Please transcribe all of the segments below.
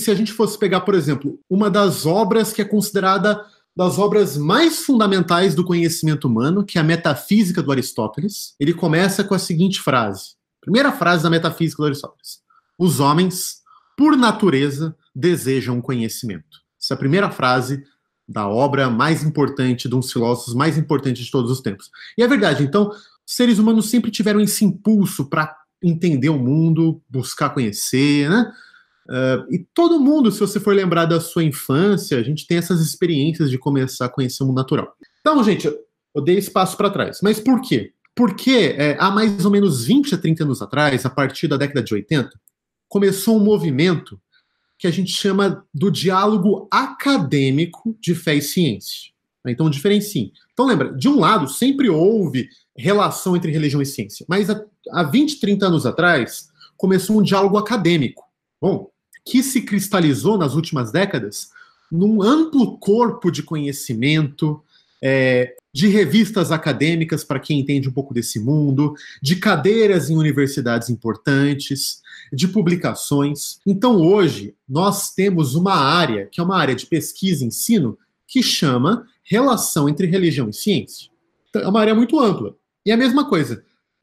se a gente fosse pegar, por exemplo, uma das obras que é considerada das obras mais fundamentais do conhecimento humano, que é a Metafísica do Aristóteles, ele começa com a seguinte frase. Primeira frase da Metafísica do Aristóteles. Os homens, por natureza, desejam conhecimento. Essa é a primeira frase da obra mais importante, de um dos filósofos mais importantes de todos os tempos. E é verdade, então, os seres humanos sempre tiveram esse impulso para entender o mundo, buscar conhecer, né? E todo mundo, se você for lembrar da sua infância, a gente tem essas experiências de começar a conhecer o mundo natural. Então, gente, eu dei espaço para trás. Mas por quê? Porque há mais ou menos 20 a 30 anos atrás, a partir da década de 80, começou um movimento que a gente chama do diálogo acadêmico de fé e ciência. Então, diferencie. Então, lembra, de um lado, sempre houve relação entre religião e ciência, mas há 20, 30 anos atrás, começou um diálogo acadêmico, bom, que se cristalizou nas últimas décadas num amplo corpo de conhecimento, de revistas acadêmicas para quem entende um pouco desse mundo, de cadeiras em universidades importantes, de publicações. Então, hoje, nós temos uma área, que é uma área de pesquisa e ensino, que chama relação entre religião e ciência. Então, é uma área muito ampla. E a mesma coisa,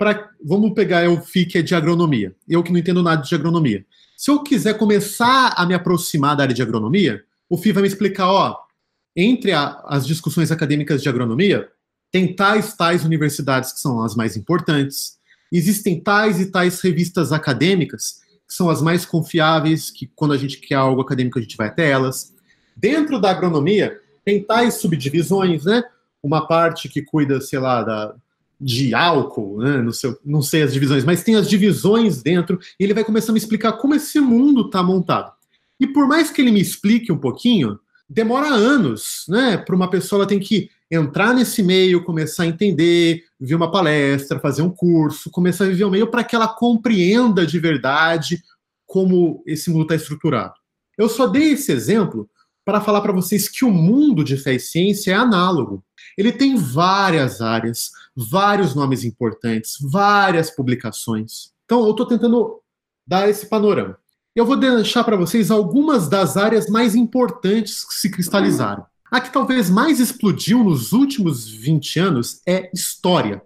vamos pegar eu, FI, que é de agronomia, eu que não entendo nada de agronomia. Se eu quiser começar a me aproximar da área de agronomia, o FI vai me explicar, entre as discussões acadêmicas de agronomia, tem tais universidades que são as mais importantes, existem tais e tais revistas acadêmicas que são as mais confiáveis, que quando a gente quer algo acadêmico a gente vai até elas. Dentro da agronomia, tem tais subdivisões, né? Uma parte que cuida, sei lá, de álcool, né? Não sei as divisões, mas tem as divisões dentro, e ele vai começar a me explicar como esse mundo está montado. E por mais que ele me explique um pouquinho, demora anos, né? Para uma pessoa, ela tem que entrar nesse meio, começar a entender, ver uma palestra, fazer um curso, começar a viver o meio para que ela compreenda de verdade como esse mundo está estruturado. Eu só dei esse exemplo para falar para vocês que o mundo de fé e ciência é análogo. Ele tem várias áreas, vários nomes importantes, várias publicações. Então, eu estou tentando dar esse panorama. Eu vou deixar para vocês algumas das áreas mais importantes que se cristalizaram. A que talvez mais explodiu nos últimos 20 anos é história.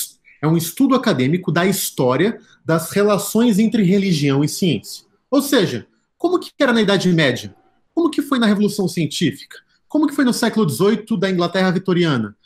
É um estudo acadêmico da história das relações entre religião e ciência. Ou seja, como que era na Idade Média? Como que foi na Revolução Científica? Como que foi no século XVIII da Inglaterra vitoriana?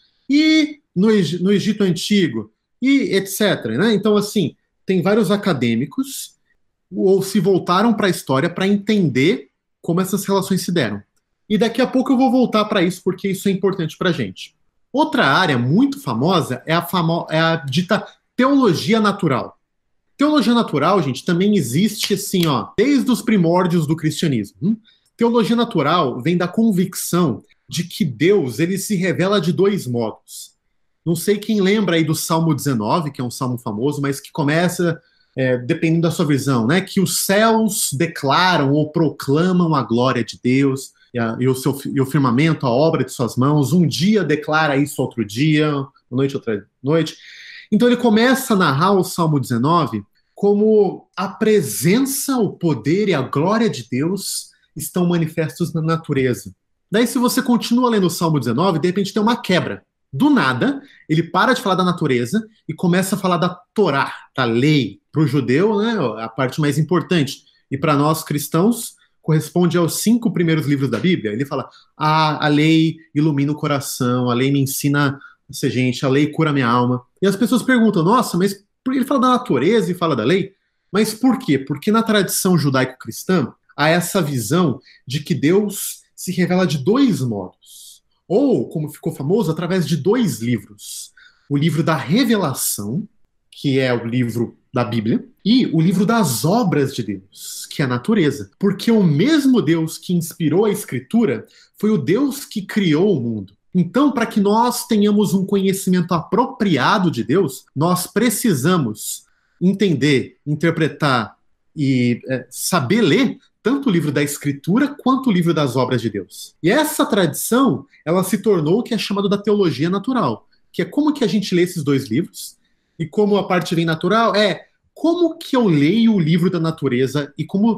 E no Egito Antigo? E etc. Né? Então, assim, tem vários acadêmicos ou se voltaram para a história para entender como essas relações se deram. E daqui a pouco eu vou voltar para isso, porque isso é importante para a gente. Outra área muito famosa é a dita teologia natural. Teologia natural, gente, também existe assim, desde os primórdios do cristianismo. Teologia natural vem da convicção de que Deus ele se revela de dois modos. Não sei quem lembra aí do Salmo 19, que é um salmo famoso, mas que começa, dependendo da sua visão, né, que os céus declaram ou proclamam a glória de Deus e o firmamento, a obra de suas mãos. Um dia declara isso outro dia, uma noite outra noite. Então ele começa a narrar o Salmo 19 como a presença, o poder e a glória de Deus estão manifestos na natureza. Daí, se você continua lendo o Salmo 19, de repente tem uma quebra. Do nada, ele para de falar da natureza e começa a falar da Torá, da lei. Para o judeu, né, a parte mais importante. E para nós cristãos, corresponde aos 5 primeiros livros da Bíblia. Ele fala, a lei ilumina o coração, a lei me ensina a ser gente, a lei cura minha alma. E as pessoas perguntam, nossa, mas ele fala da natureza e fala da lei? Mas por quê? Porque na tradição judaico-cristã, há essa visão de que Deus se revela de dois modos. Ou, como ficou famoso, através de 2 livros. O livro da revelação, que é o livro da Bíblia, e o livro das obras de Deus, que é a natureza. Porque o mesmo Deus que inspirou a Escritura foi o Deus que criou o mundo. Então, para que nós tenhamos um conhecimento apropriado de Deus, nós precisamos entender, interpretar e saber ler tanto o livro da Escritura quanto o livro das obras de Deus. E essa tradição, ela se tornou o que é chamado da teologia natural, que é como que a gente lê esses 2 livros, e como a parte vem natural, como que eu leio o livro da natureza e como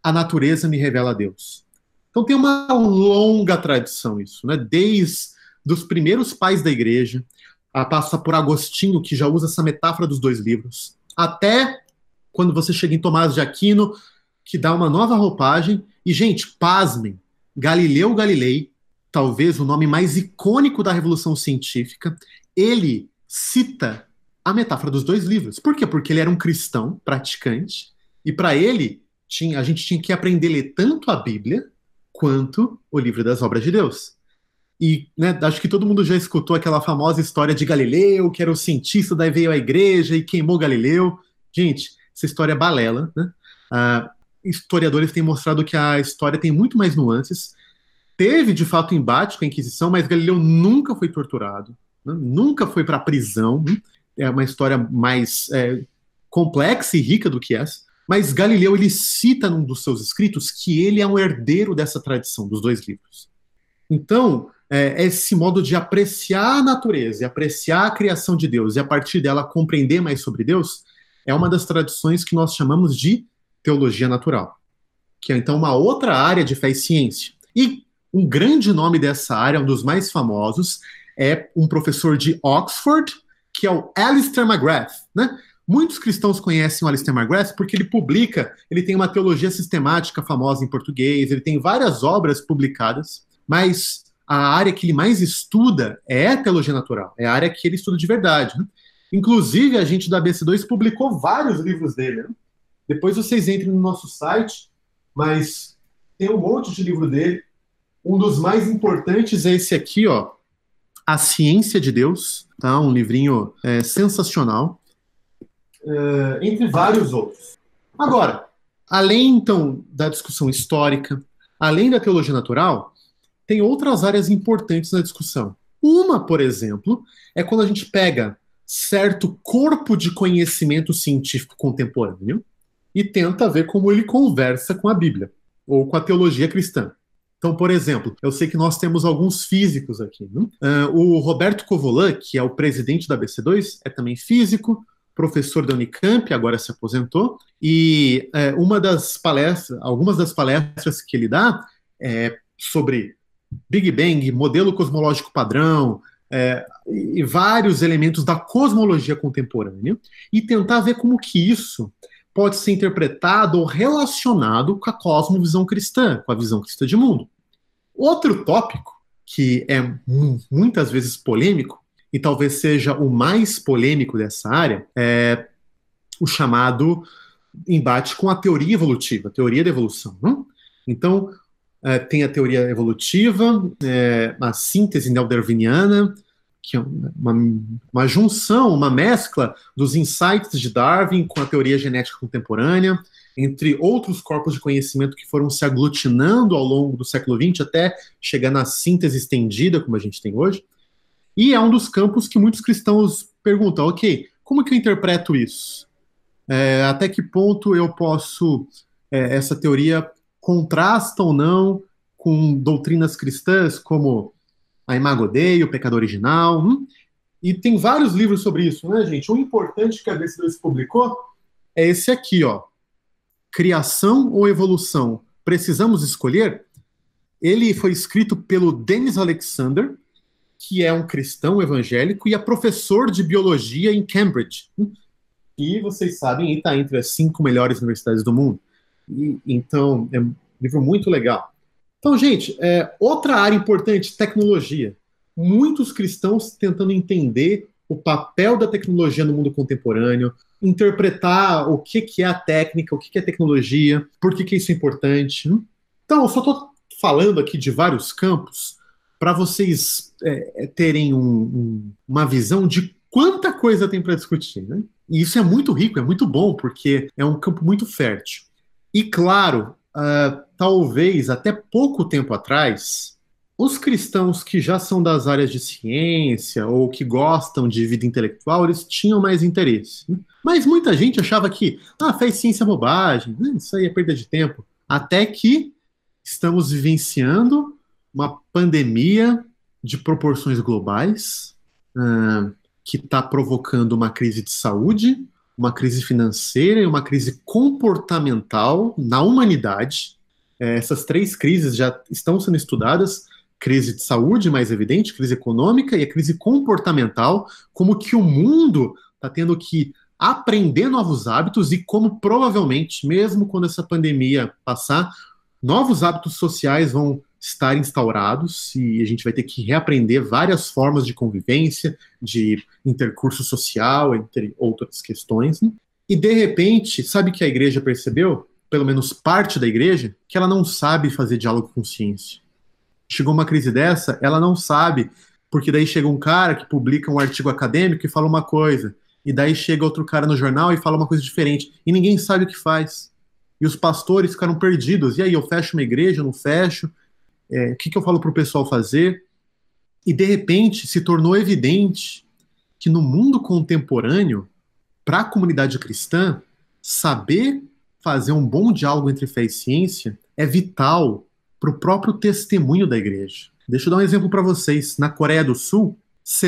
a natureza me revela a Deus. Então tem uma longa tradição isso, né? Desde os primeiros pais da igreja, passa por Agostinho, que já usa essa metáfora dos dois livros, até quando você chega em Tomás de Aquino, que dá uma nova roupagem. E, gente, pasmem, Galileu Galilei, talvez o nome mais icônico da Revolução Científica, ele cita a metáfora dos dois livros. Por quê? Porque ele era um cristão praticante, e para ele, a gente tinha que aprender a ler tanto a Bíblia quanto o livro das obras de Deus. E, né, acho que todo mundo já escutou aquela famosa história de Galileu, que era o cientista, daí veio à igreja e queimou Galileu. Gente, essa história é balela, né? Historiadores têm mostrado que a história tem muito mais nuances. Teve, de fato, embate com a Inquisição, mas Galileu nunca foi torturado, né? Nunca foi para a prisão. É uma história mais complexa e rica do que essa. Mas Galileu, ele cita num dos seus escritos que ele é um herdeiro dessa tradição, dos dois livros. Então, esse modo de apreciar a natureza e apreciar a criação de Deus e a partir dela compreender mais sobre Deus é uma das tradições que nós chamamos de teologia natural, que é então uma outra área de fé e ciência. E um grande nome dessa área, um dos mais famosos, é um professor de Oxford, que é o Alistair McGrath, né? Muitos cristãos conhecem o Alistair McGrath porque ele tem uma teologia sistemática famosa em português, ele tem várias obras publicadas, mas a área que ele mais estuda é a teologia natural, é a área que ele estuda de verdade, né? Inclusive, a gente da BC2 publicou vários livros dele, né? Depois vocês entrem no nosso site, mas tem um monte de livro dele. Um dos mais importantes é esse aqui, ó, A Ciência de Deus, tá? Um livrinho sensacional, entre vários outros. Agora, além, então, da discussão histórica, além da teologia natural, tem outras áreas importantes na discussão. Uma, por exemplo, é quando a gente pega certo corpo de conhecimento científico contemporâneo e tenta ver como ele conversa com a Bíblia ou com a teologia cristã. Então, por exemplo, eu sei que nós temos alguns físicos aqui, né? O Roberto Covolan, que é o presidente da BC2, é também físico, professor da Unicamp, agora se aposentou, e algumas das palestras que ele dá é sobre Big Bang, modelo cosmológico padrão, e vários elementos da cosmologia contemporânea, e tentar ver como que isso pode ser interpretado ou relacionado com a cosmovisão cristã, com a visão cristã de mundo. Outro tópico, que é muitas vezes polêmico, e talvez seja o mais polêmico dessa área, é o chamado embate com a teoria evolutiva, a teoria da evolução. Né? Então, tem a teoria evolutiva, a síntese neodarwiniana, que é uma junção, uma mescla dos insights de Darwin com a teoria genética contemporânea, entre outros corpos de conhecimento que foram se aglutinando ao longo do século XX até chegar na síntese estendida, como a gente tem hoje. E é um dos campos que muitos cristãos perguntam, ok, como que eu interpreto isso? Até que ponto eu posso, essa teoria contrasta ou não com doutrinas cristãs como a Imago Dei, o Pecado Original, e tem vários livros sobre isso, né, gente? O importante que a BC2 publicou é esse aqui, ó, Criação ou Evolução? Precisamos escolher? Ele foi escrito pelo Dennis Alexander, que é um cristão evangélico e é professor de biologia em Cambridge, e vocês sabem, está entre as 5 melhores universidades do mundo. Então, é um livro muito legal. Então, gente, outra área importante, tecnologia. Muitos cristãos tentando entender o papel da tecnologia no mundo contemporâneo, interpretar o que é a técnica, o que é tecnologia, por que isso é importante. Então, eu só estou falando aqui de vários campos para vocês terem uma visão de quanta coisa tem para discutir, né? E isso é muito rico, é muito bom, porque é um campo muito fértil. E, claro, talvez até pouco tempo atrás, os cristãos que já são das áreas de ciência ou que gostam de vida intelectual, eles tinham mais interesse. Mas muita gente achava que fé e ciência é bobagem, isso aí é perda de tempo. Até que estamos vivenciando uma pandemia de proporções globais, que está provocando uma crise de saúde, uma crise financeira e uma crise comportamental na humanidade. Essas três crises já estão sendo estudadas: crise de saúde, mais evidente, crise econômica e a crise comportamental, como que o mundo está tendo que aprender novos hábitos e como provavelmente, mesmo quando essa pandemia passar, novos hábitos sociais vão estar instaurados e a gente vai ter que reaprender várias formas de convivência, de intercurso social, entre outras questões. Né? E, de repente, sabe o que a igreja percebeu? Pelo menos parte da igreja, que ela não sabe fazer diálogo com ciência. Chegou uma crise dessa, ela não sabe, porque daí chega um cara que publica um artigo acadêmico e fala uma coisa, e daí chega outro cara no jornal e fala uma coisa diferente, e ninguém sabe o que faz. E os pastores ficaram perdidos. E aí, eu fecho uma igreja, eu não fecho? O que eu falo para o pessoal fazer? E, de repente, se tornou evidente que no mundo contemporâneo, para a comunidade cristã, saber fazer um bom diálogo entre fé e ciência é vital para o próprio testemunho da igreja. Deixa eu dar um exemplo para vocês. Na Coreia do Sul,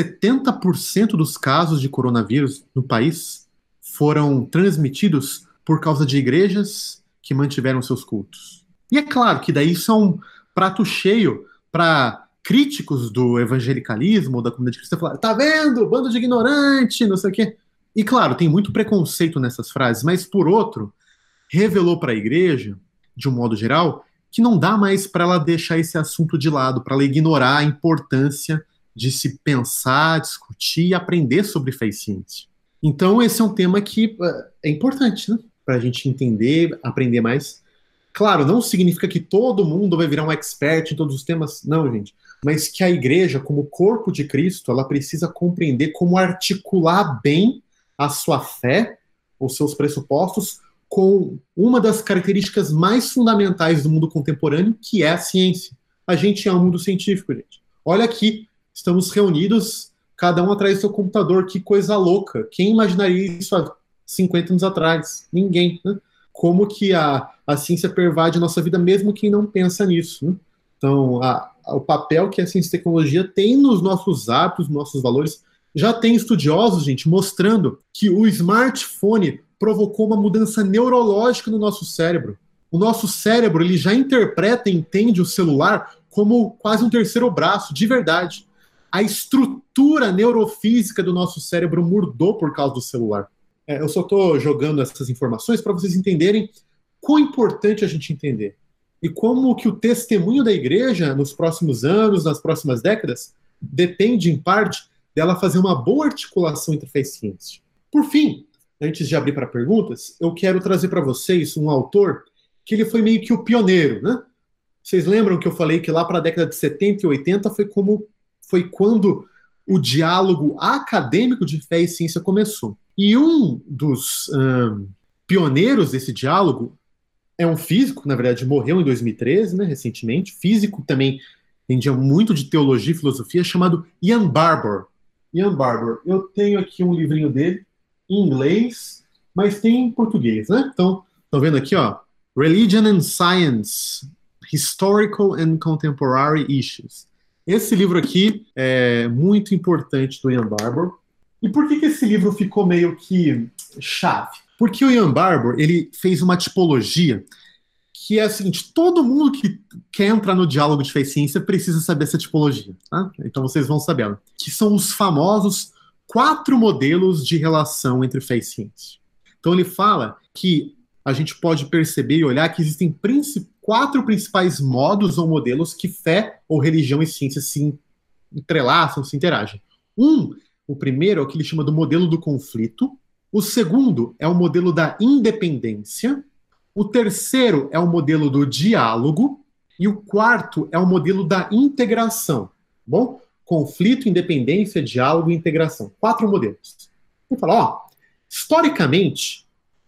70% dos casos de coronavírus no país foram transmitidos por causa de igrejas que mantiveram seus cultos. E é claro que daí isso é um prato cheio para críticos do evangelicalismo ou da comunidade cristã falar: tá vendo? Bando de ignorante, não sei o quê. E claro, tem muito preconceito nessas frases, mas por outro, revelou para a igreja, de um modo geral, que não dá mais para ela deixar esse assunto de lado, para ela ignorar a importância de se pensar, discutir e aprender sobre fé e ciência. Então esse é um tema que é importante, né? Para a gente entender, aprender mais. Claro, não significa que todo mundo vai virar um expert em todos os temas, não, gente. Mas que a igreja, como corpo de Cristo, ela precisa compreender como articular bem a sua fé, os seus pressupostos, com uma das características mais fundamentais do mundo contemporâneo, que é a ciência. A gente é um mundo científico, gente. Olha aqui, estamos reunidos, cada um atrás do seu computador, que coisa louca. Quem imaginaria isso há 50 anos atrás? Ninguém, né? Como que a ciência pervade a nossa vida, mesmo quem não pensa nisso. Né? Então, o papel que a ciência e a tecnologia tem nos nossos hábitos, nos nossos valores, já tem estudiosos, gente, mostrando que o smartphone provocou uma mudança neurológica no nosso cérebro. O nosso cérebro, ele já interpreta e entende o celular como quase um terceiro braço, de verdade. A estrutura neurofísica do nosso cérebro mudou por causa do celular. Eu só estou jogando essas informações para vocês entenderem quão importante a gente entender. E como que o testemunho da igreja nos próximos anos, nas próximas décadas, depende, em parte, dela fazer uma boa articulação entre fé e ciência. Por fim, antes de abrir para perguntas, eu quero trazer para vocês um autor que ele foi meio que o pioneiro, né? Vocês lembram que eu falei que lá para a década de 70 e 80 foi quando o diálogo acadêmico de fé e ciência começou. E um dos pioneiros desse diálogo é um físico, na verdade morreu em 2013, né, recentemente, físico também, entendia muito de teologia e filosofia, chamado Ian Barbour. Ian Barbour, eu tenho aqui um livrinho dele, em inglês, mas tem em português, né? Então, estão vendo aqui, ó, Religion and Science, Historical and Contemporary Issues. Esse livro aqui é muito importante do Ian Barbour. E por que esse livro ficou meio que chave? Porque o Ian Barbour, ele fez uma tipologia que é a seguinte: todo mundo que quer entrar no diálogo de fé e ciência precisa saber essa tipologia, tá? Então vocês vão sabê-la. Que são os famosos 4 modelos de relação entre fé e ciência. Então ele fala que a gente pode perceber e olhar que existem 4 principais modos ou modelos que fé ou religião e ciência se entrelaçam, se interagem. O primeiro é o que ele chama do modelo do conflito. O segundo é o modelo da independência. O terceiro é o modelo do diálogo. E o quarto é o modelo da integração. Bom? Conflito, independência, diálogo e integração. 4 modelos. Ele fala, ó, historicamente,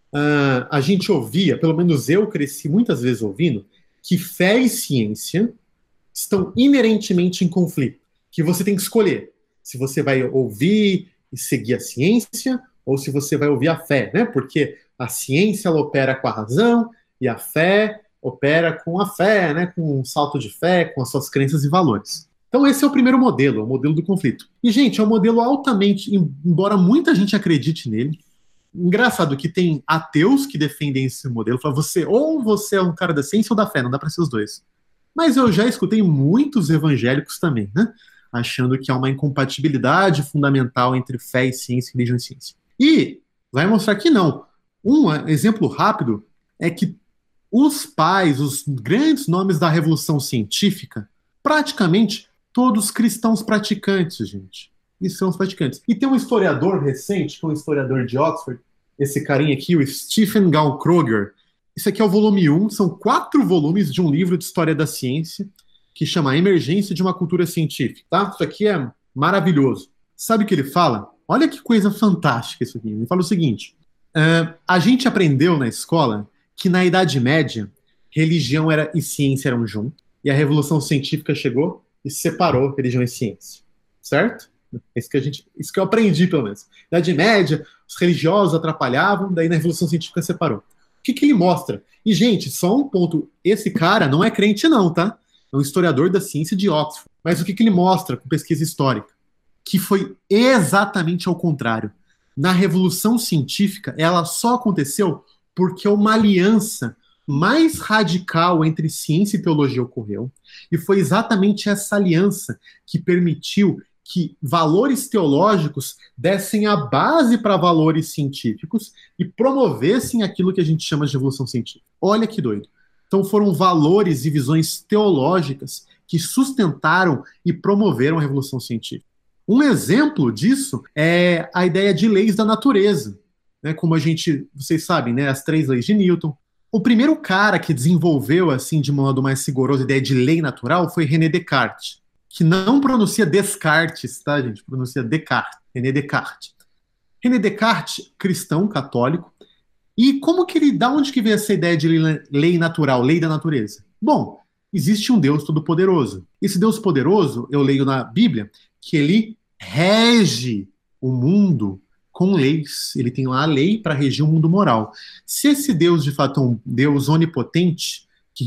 a gente ouvia, pelo menos eu cresci muitas vezes ouvindo, que fé e ciência estão inerentemente em conflito. Que você tem que escolher se você vai ouvir e seguir a ciência ou se você vai ouvir a fé, né? Porque a ciência ela opera com a razão e a fé opera com a fé, né? Com um salto de fé, com as suas crenças e valores. Então esse é o primeiro modelo, o modelo do conflito. E, gente, é um modelo altamente, embora muita gente acredite nele, Engraçado que tem ateus que defendem esse modelo, falam, ou você é um cara da ciência ou da fé, não dá para ser os dois. Mas eu já escutei muitos evangélicos também, né? Achando que há uma incompatibilidade fundamental entre fé e ciência, religião e ciência. E vai mostrar que não. Um exemplo rápido é que os pais, os grandes nomes da revolução científica, praticamente todos cristãos praticantes, gente. E são os praticantes. E tem um historiador recente, que é um historiador de Oxford, esse carinha aqui, o Stephen Gaukroger. Isso aqui é o volume 1, são 4 volumes de um livro de história da ciência, que chama A Emergência de uma Cultura Científica, tá? Isso aqui é maravilhoso. Sabe o que ele fala? Olha que coisa fantástica isso aqui. Ele fala o seguinte, a gente aprendeu na escola que na Idade Média, religião e ciência eram juntos, e a Revolução Científica chegou e separou religião e ciência, certo? Isso que eu aprendi, pelo menos. Na Idade Média, os religiosos atrapalhavam, daí na Revolução Científica separou. O que ele mostra? E, gente, só um ponto. Esse cara não é crente não, tá? É um historiador da ciência de Oxford. Mas o que ele mostra com pesquisa histórica? Que foi exatamente ao contrário. Na Revolução Científica, ela só aconteceu porque uma aliança mais radical entre ciência e teologia ocorreu. E foi exatamente essa aliança que permitiu que valores teológicos dessem a base para valores científicos e promovessem aquilo que a gente chama de revolução científica. Olha que doido. Então foram valores e visões teológicas que sustentaram e promoveram a revolução científica. Um exemplo disso é a ideia de leis da natureza, né? Como vocês sabem, né? As 3 leis de Newton. O primeiro cara que desenvolveu, assim, de modo mais rigoroso, a ideia de lei natural foi René Descartes, que não pronuncia Descartes, tá, gente? Pronuncia Descartes, René Descartes. René Descartes, cristão, católico. E da onde que veio essa ideia de lei natural, lei da natureza? Bom, existe um Deus todo-poderoso. Esse Deus poderoso, eu leio na Bíblia, que ele rege o mundo com leis. Ele tem lá a lei para regir o mundo moral. Se esse Deus, de fato, é um Deus onipotente,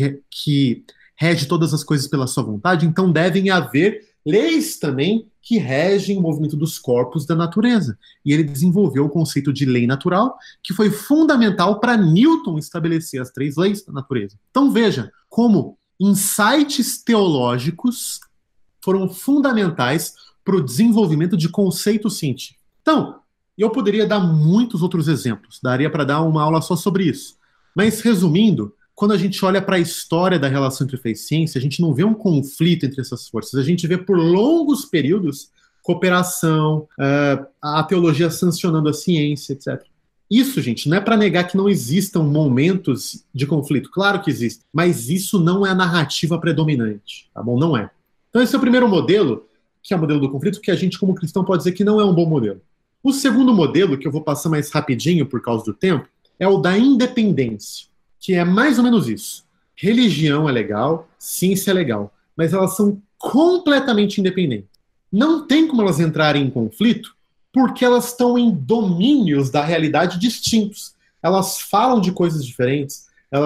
que rege todas as coisas pela sua vontade, então devem haver leis também que regem o movimento dos corpos da natureza. E ele desenvolveu o conceito de lei natural, que foi fundamental para Newton estabelecer as 3 leis da natureza. Então veja como insights teológicos foram fundamentais para o desenvolvimento de conceitos científicos. Então, eu poderia dar muitos outros exemplos, daria para dar uma aula só sobre isso. Mas, resumindo, quando a gente olha para a história da relação entre fé e ciência, a gente não vê um conflito entre essas forças, a gente vê por longos períodos cooperação, a teologia sancionando a ciência, etc. Isso, gente, não é para negar que não existam momentos de conflito, claro que existem, mas isso não é a narrativa predominante, tá bom? Não é. Então esse é o primeiro modelo, que é o modelo do conflito, que a gente como cristão pode dizer que não é um bom modelo. O segundo modelo, que eu vou passar mais rapidinho por causa do tempo, é o da independência, que é mais ou menos isso. Religião é legal, ciência é legal, mas elas são completamente independentes. Não tem como elas entrarem em conflito porque elas estão em domínios da realidade distintos. Elas falam de coisas diferentes,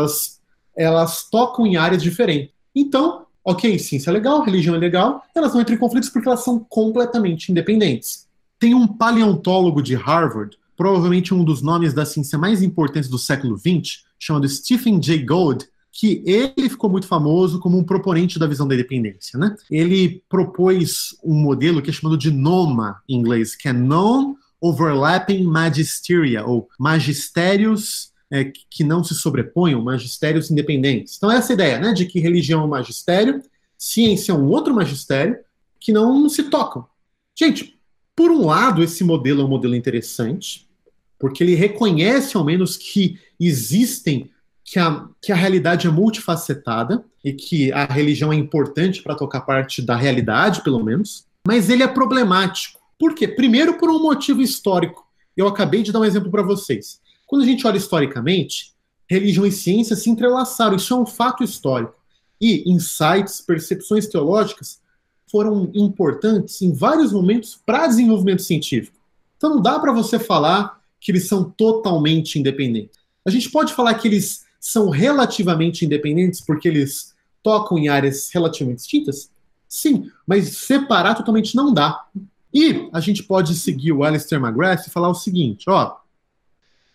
elas tocam em áreas diferentes. Então, ok, ciência é legal, religião é legal, elas não entram em conflitos porque elas são completamente independentes. Tem um paleontólogo de Harvard, provavelmente um dos nomes da ciência mais importantes do século XX, chamado Stephen Jay Gould, que ele ficou muito famoso como um proponente da visão da independência, né? Ele propôs um modelo que é chamado de NOMA, em inglês, que é Non-Overlapping Magisteria, ou magistérios que não se sobrepõem, magistérios independentes. Então essa ideia, né, de que religião é um magistério, ciência é um outro magistério, que não se tocam. Gente, por um lado, esse modelo é um modelo interessante, porque ele reconhece, ao menos, que existem, que a realidade é multifacetada e que a religião é importante para tocar parte da realidade, pelo menos, mas ele é problemático. Por quê? Primeiro, por um motivo histórico. Eu acabei de dar um exemplo para vocês. Quando a gente olha historicamente, religião e ciência se entrelaçaram, isso é um fato histórico. E insights, percepções teológicas foram importantes em vários momentos para desenvolvimento científico. Então não dá para você falar que eles são totalmente independentes. A gente pode falar que eles são relativamente independentes porque eles tocam em áreas relativamente distintas? Sim, mas separar totalmente não dá. E a gente pode seguir o Alistair McGrath e falar o seguinte, ó,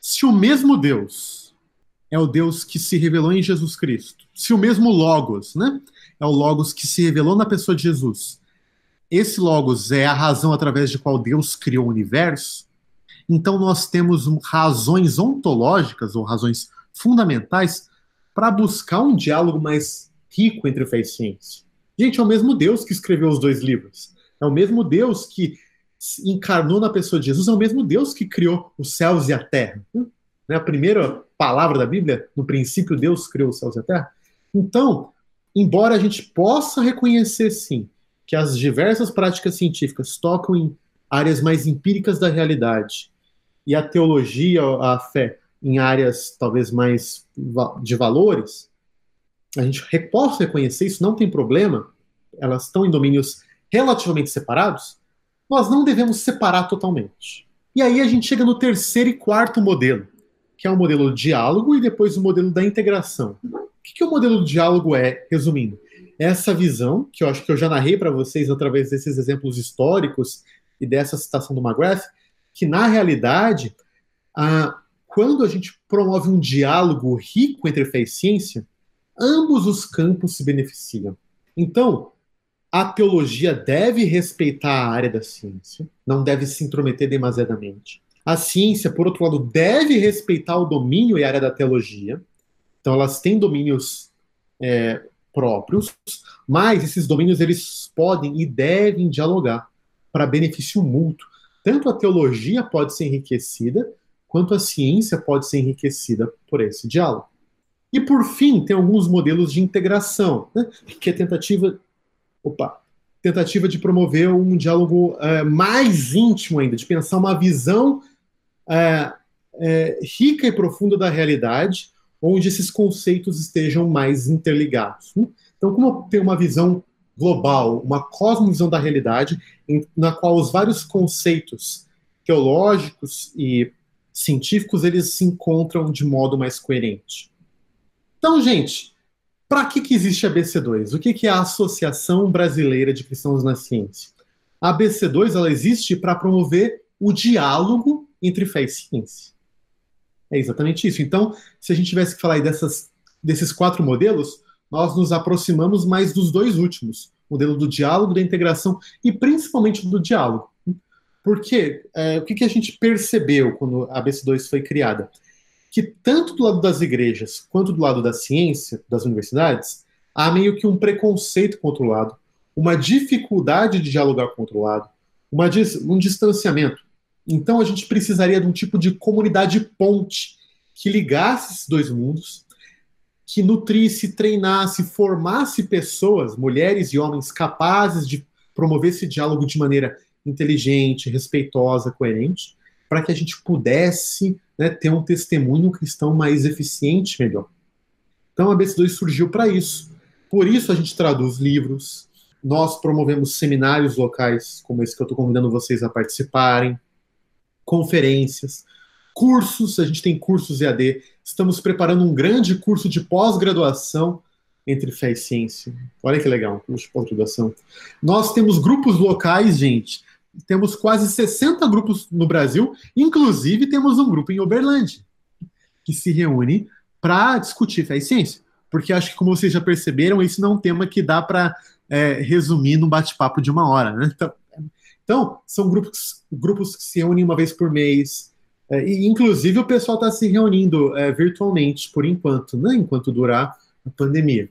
Se o mesmo Deus é o Deus que se revelou em Jesus Cristo, se o mesmo Logos, né, é o Logos que se revelou na pessoa de Jesus, esse Logos é a razão através de qual Deus criou o universo, então nós temos razões ontológicas ou razões fundamentais para buscar um diálogo mais rico entre fé e ciência. Gente, é o mesmo Deus que escreveu os dois livros. É o mesmo Deus que encarnou na pessoa de Jesus, é o mesmo Deus que criou os céus e a terra. A primeira palavra da Bíblia, no princípio Deus criou os céus e a terra. Então, embora a gente possa reconhecer, sim, que as diversas práticas científicas tocam em áreas mais empíricas da realidade e a teologia, a fé, em áreas talvez mais de valores, a gente possa reconhecer isso, não tem problema, elas estão em domínios relativamente separados, nós não devemos separar totalmente. E aí a gente chega no terceiro e quarto modelo, que é o modelo do diálogo e depois o modelo da integração. O que o modelo do diálogo é, resumindo? Essa visão, que eu acho que eu já narrei para vocês através desses exemplos históricos e dessa citação do McGrath, que na realidade, quando a gente promove um diálogo rico entre fé e ciência, ambos os campos se beneficiam. Então, a teologia deve respeitar a área da ciência, não deve se intrometer demasiadamente. A ciência, por outro lado, deve respeitar o domínio e a área da teologia. Então, elas têm domínios próprios, mas esses domínios eles podem e devem dialogar para benefício mútuo. Tanto a teologia pode ser enriquecida, quanto a ciência pode ser enriquecida por esse diálogo. E, por fim, tem alguns modelos de integração, né, que é tentativa de promover um diálogo mais íntimo ainda, de pensar uma visão rica e profunda da realidade, onde esses conceitos estejam mais interligados. Então, como eu tenho uma visão global, uma cosmovisão da realidade, na qual os vários conceitos teológicos e científicos eles se encontram de modo mais coerente. Então, gente, para que existe a ABC2? O que é a Associação Brasileira de Cristãos na Ciência? A ABC2 ela existe para promover o diálogo entre fé e ciência. É exatamente isso. Então, se a gente tivesse que falar aí desses 4 modelos, nós nos aproximamos mais dos 2 últimos. O modelo do diálogo, da integração e principalmente do diálogo. Porque o que a gente percebeu quando a ABC2 foi criada? Que tanto do lado das igrejas quanto do lado da ciência, das universidades, há meio que um preconceito contra o lado, uma dificuldade de dialogar com o outro lado, um distanciamento. Então a gente precisaria de um tipo de comunidade ponte que ligasse esses 2 mundos, que nutrisse, treinasse, formasse pessoas, mulheres e homens capazes de promover esse diálogo de maneira inteligente, respeitosa, coerente, para que a gente pudesse ter um testemunho cristão mais eficiente, melhor. Então a ABC2 surgiu para isso. Por isso a gente traduz livros, nós promovemos seminários locais, como esse que eu estou convidando vocês a participarem, conferências, cursos, a gente tem cursos EAD, estamos preparando um grande curso de pós-graduação entre fé e ciência. Olha que legal, um curso de pós-graduação. Nós temos grupos locais, gente, temos quase 60 grupos no Brasil, inclusive temos um grupo em Uberlândia, que se reúne para discutir fé e ciência. Porque acho que, como vocês já perceberam, isso não é um tema que dá para resumir num bate-papo de 1 hora, né? Então são grupos que se reúnem uma vez por mês, e inclusive o pessoal está se reunindo virtualmente, por enquanto, né? Enquanto durar a pandemia.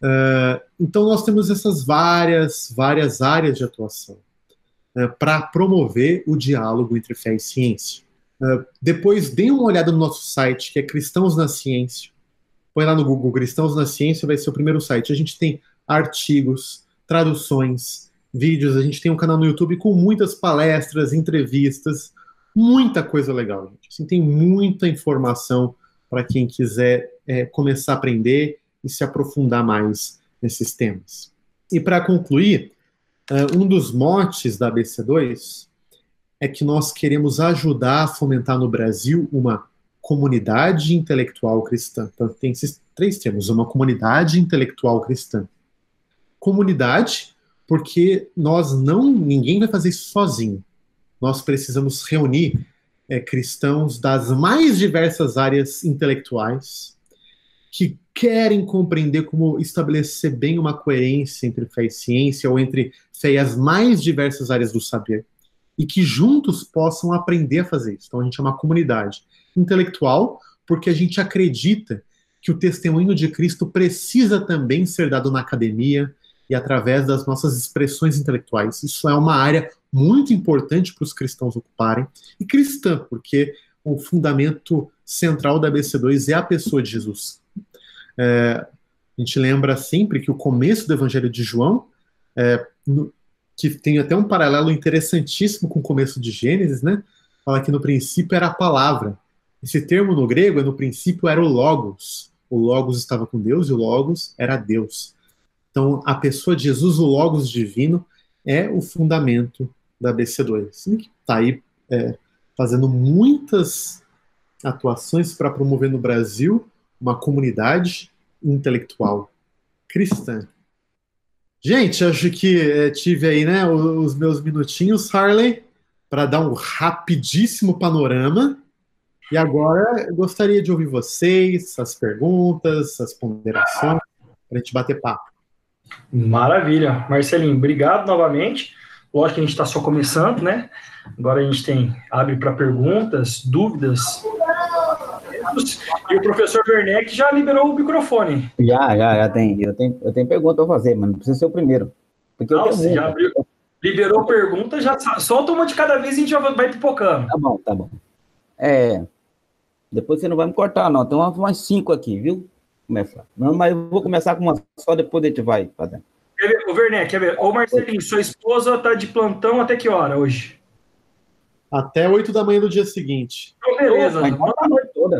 Então nós temos essas várias áreas de atuação para promover o diálogo entre fé e ciência. Depois, deem uma olhada no nosso site, que é Cristãos na Ciência. Põe lá no Google, Cristãos na Ciência, vai ser o primeiro site. A gente tem artigos, traduções, vídeos, a gente tem um canal no YouTube com muitas palestras, entrevistas, muita coisa legal, gente. Assim, tem muita informação para quem quiser começar a aprender e se aprofundar mais nesses temas. E para concluir, um dos motes da ABC2 é que nós queremos ajudar a fomentar no Brasil uma comunidade intelectual cristã. Então, tem esses 3 termos, uma comunidade intelectual cristã. Comunidade, porque ninguém vai fazer isso sozinho. Nós precisamos reunir cristãos das mais diversas áreas intelectuais que querem compreender como estabelecer bem uma coerência entre fé e ciência ou entre fé e as mais diversas áreas do saber e que juntos possam aprender a fazer isso. Então a gente é uma comunidade intelectual porque a gente acredita que o testemunho de Cristo precisa também ser dado na academia e através das nossas expressões intelectuais. Isso é uma área muito importante para os cristãos ocuparem, e cristã, porque o fundamento central da ABC2 é a pessoa de Jesus. A gente lembra sempre que o começo do Evangelho de João, que tem até um paralelo interessantíssimo com o começo de Gênesis, né? Fala que no princípio era a palavra. Esse termo no grego, no princípio, era o Logos. O Logos estava com Deus e o Logos era Deus. Então, a pessoa de Jesus, o Logos divino, é o fundamento da BC2. Que está aí fazendo muitas atuações para promover no Brasil uma comunidade intelectual cristã. Gente, acho que tive aí, né, os meus minutinhos, Harley, para dar um rapidíssimo panorama. E agora eu gostaria de ouvir vocês, as perguntas, as ponderações, para a gente bater papo. Maravilha. Marcelinho, obrigado novamente. Lógico que a gente está só começando, né? Agora a gente abre para perguntas, dúvidas. E o professor Werneck já liberou o microfone. Já tem. Eu tenho pergunta para fazer, mas não precisa ser o primeiro. Porque eu tenho já liberou pergunta, já solta uma de cada vez e a gente já vai pipocando. Tá bom. Depois você não vai me cortar, não. Tem umas 5 aqui, viu? Começar. Não, mas eu vou começar com uma só, depois a gente vai fazendo. O Werneck, quer ver? Ô Marcelinho, sua esposa está de plantão até que hora hoje? Até 8 da manhã do dia seguinte. Então, beleza. A noite toda.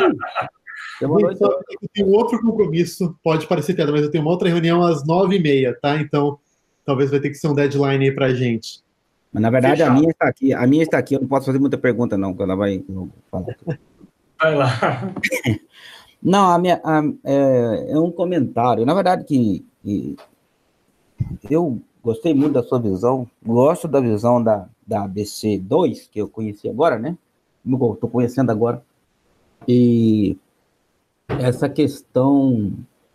Eu tenho outro compromisso, pode parecer piada, mas eu tenho uma outra reunião às 9h30, tá? Então, talvez vai ter que ser um deadline aí pra gente. Mas, na verdade, a minha está aqui. Eu não posso fazer muita pergunta, não, quando ela vai falar. Vai lá. Não, é um comentário. Na verdade, que eu gostei muito da sua visão, gosto da visão da ABC2, que eu conheci agora, né? Estou conhecendo agora. E essa questão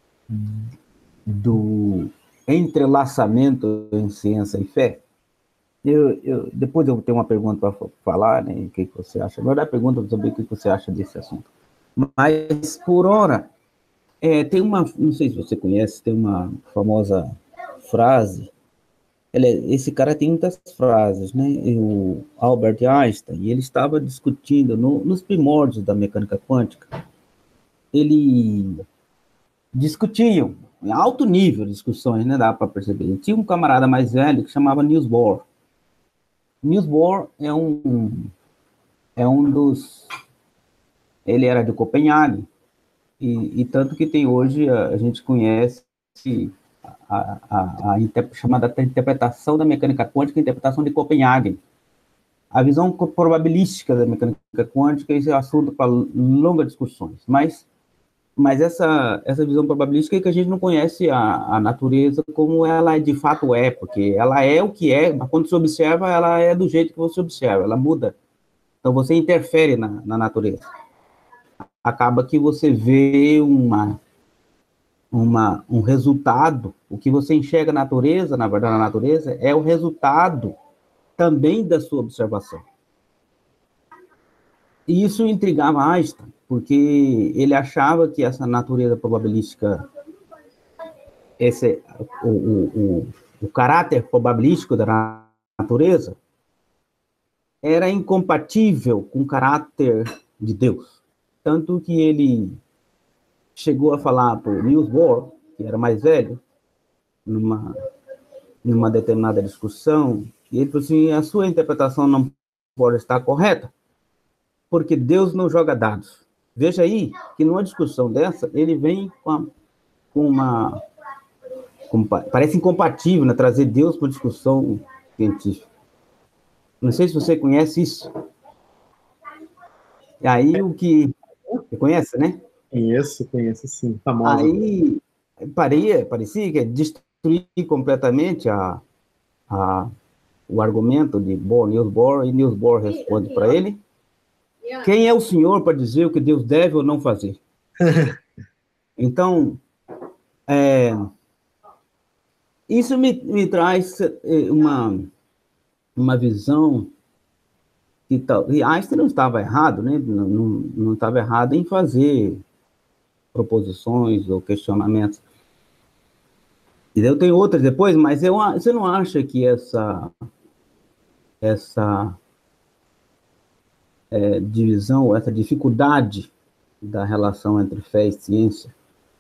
do entrelaçamento em ciência e fé, depois eu tenho uma pergunta para falar, né? O que você acha? Na verdade, a pergunta é saber o que você acha desse assunto. Mas, por hora, tem uma, não sei se você conhece, tem uma famosa frase, esse cara tem muitas frases, né? O Albert Einstein, ele estava discutindo, nos primórdios da mecânica quântica, ele discutiam, em alto nível de discussões, né? Dá para perceber. E tinha um camarada mais velho que chamava Niels Bohr. Niels Bohr é um dos... Ele era de Copenhague, e tanto que tem hoje, a gente conhece a chamada interpretação da mecânica quântica, a interpretação de Copenhague. A visão probabilística da mecânica quântica, esse é assunto para longas discussões, mas essa visão probabilística é que a gente não conhece a natureza como ela de fato é, porque ela é o que é, mas quando se observa, ela é do jeito que você observa, ela muda. Então você interfere na natureza. Acaba que você vê um resultado, o que você enxerga na natureza, na verdade, na natureza, é o resultado também da sua observação. E isso intrigava Einstein, porque ele achava que essa natureza probabilística, o caráter probabilístico da natureza, era incompatível com o caráter de Deus. Tanto que ele chegou a falar para o Niels Bohr, que era mais velho, numa determinada discussão, e ele falou assim, a sua interpretação não pode estar correta, porque Deus não joga dados. Veja aí que numa discussão dessa, ele vem parece incompatível, né, trazer Deus para discussão científica. Não sei se você conhece isso. E aí o que... Você conhece, né? Conheço sim, famoso. Aí parecia que destruir completamente o argumento de Niels Bohr, e Niels Bohr responde para ele, Quem é o senhor para dizer o que Deus deve ou não fazer? Então, isso me traz uma visão que tal. E Einstein não estava errado, né? Não estava errado em fazer proposições ou questionamentos. E eu tenho outras depois, mas você não acha que essa divisão, essa dificuldade da relação entre fé e ciência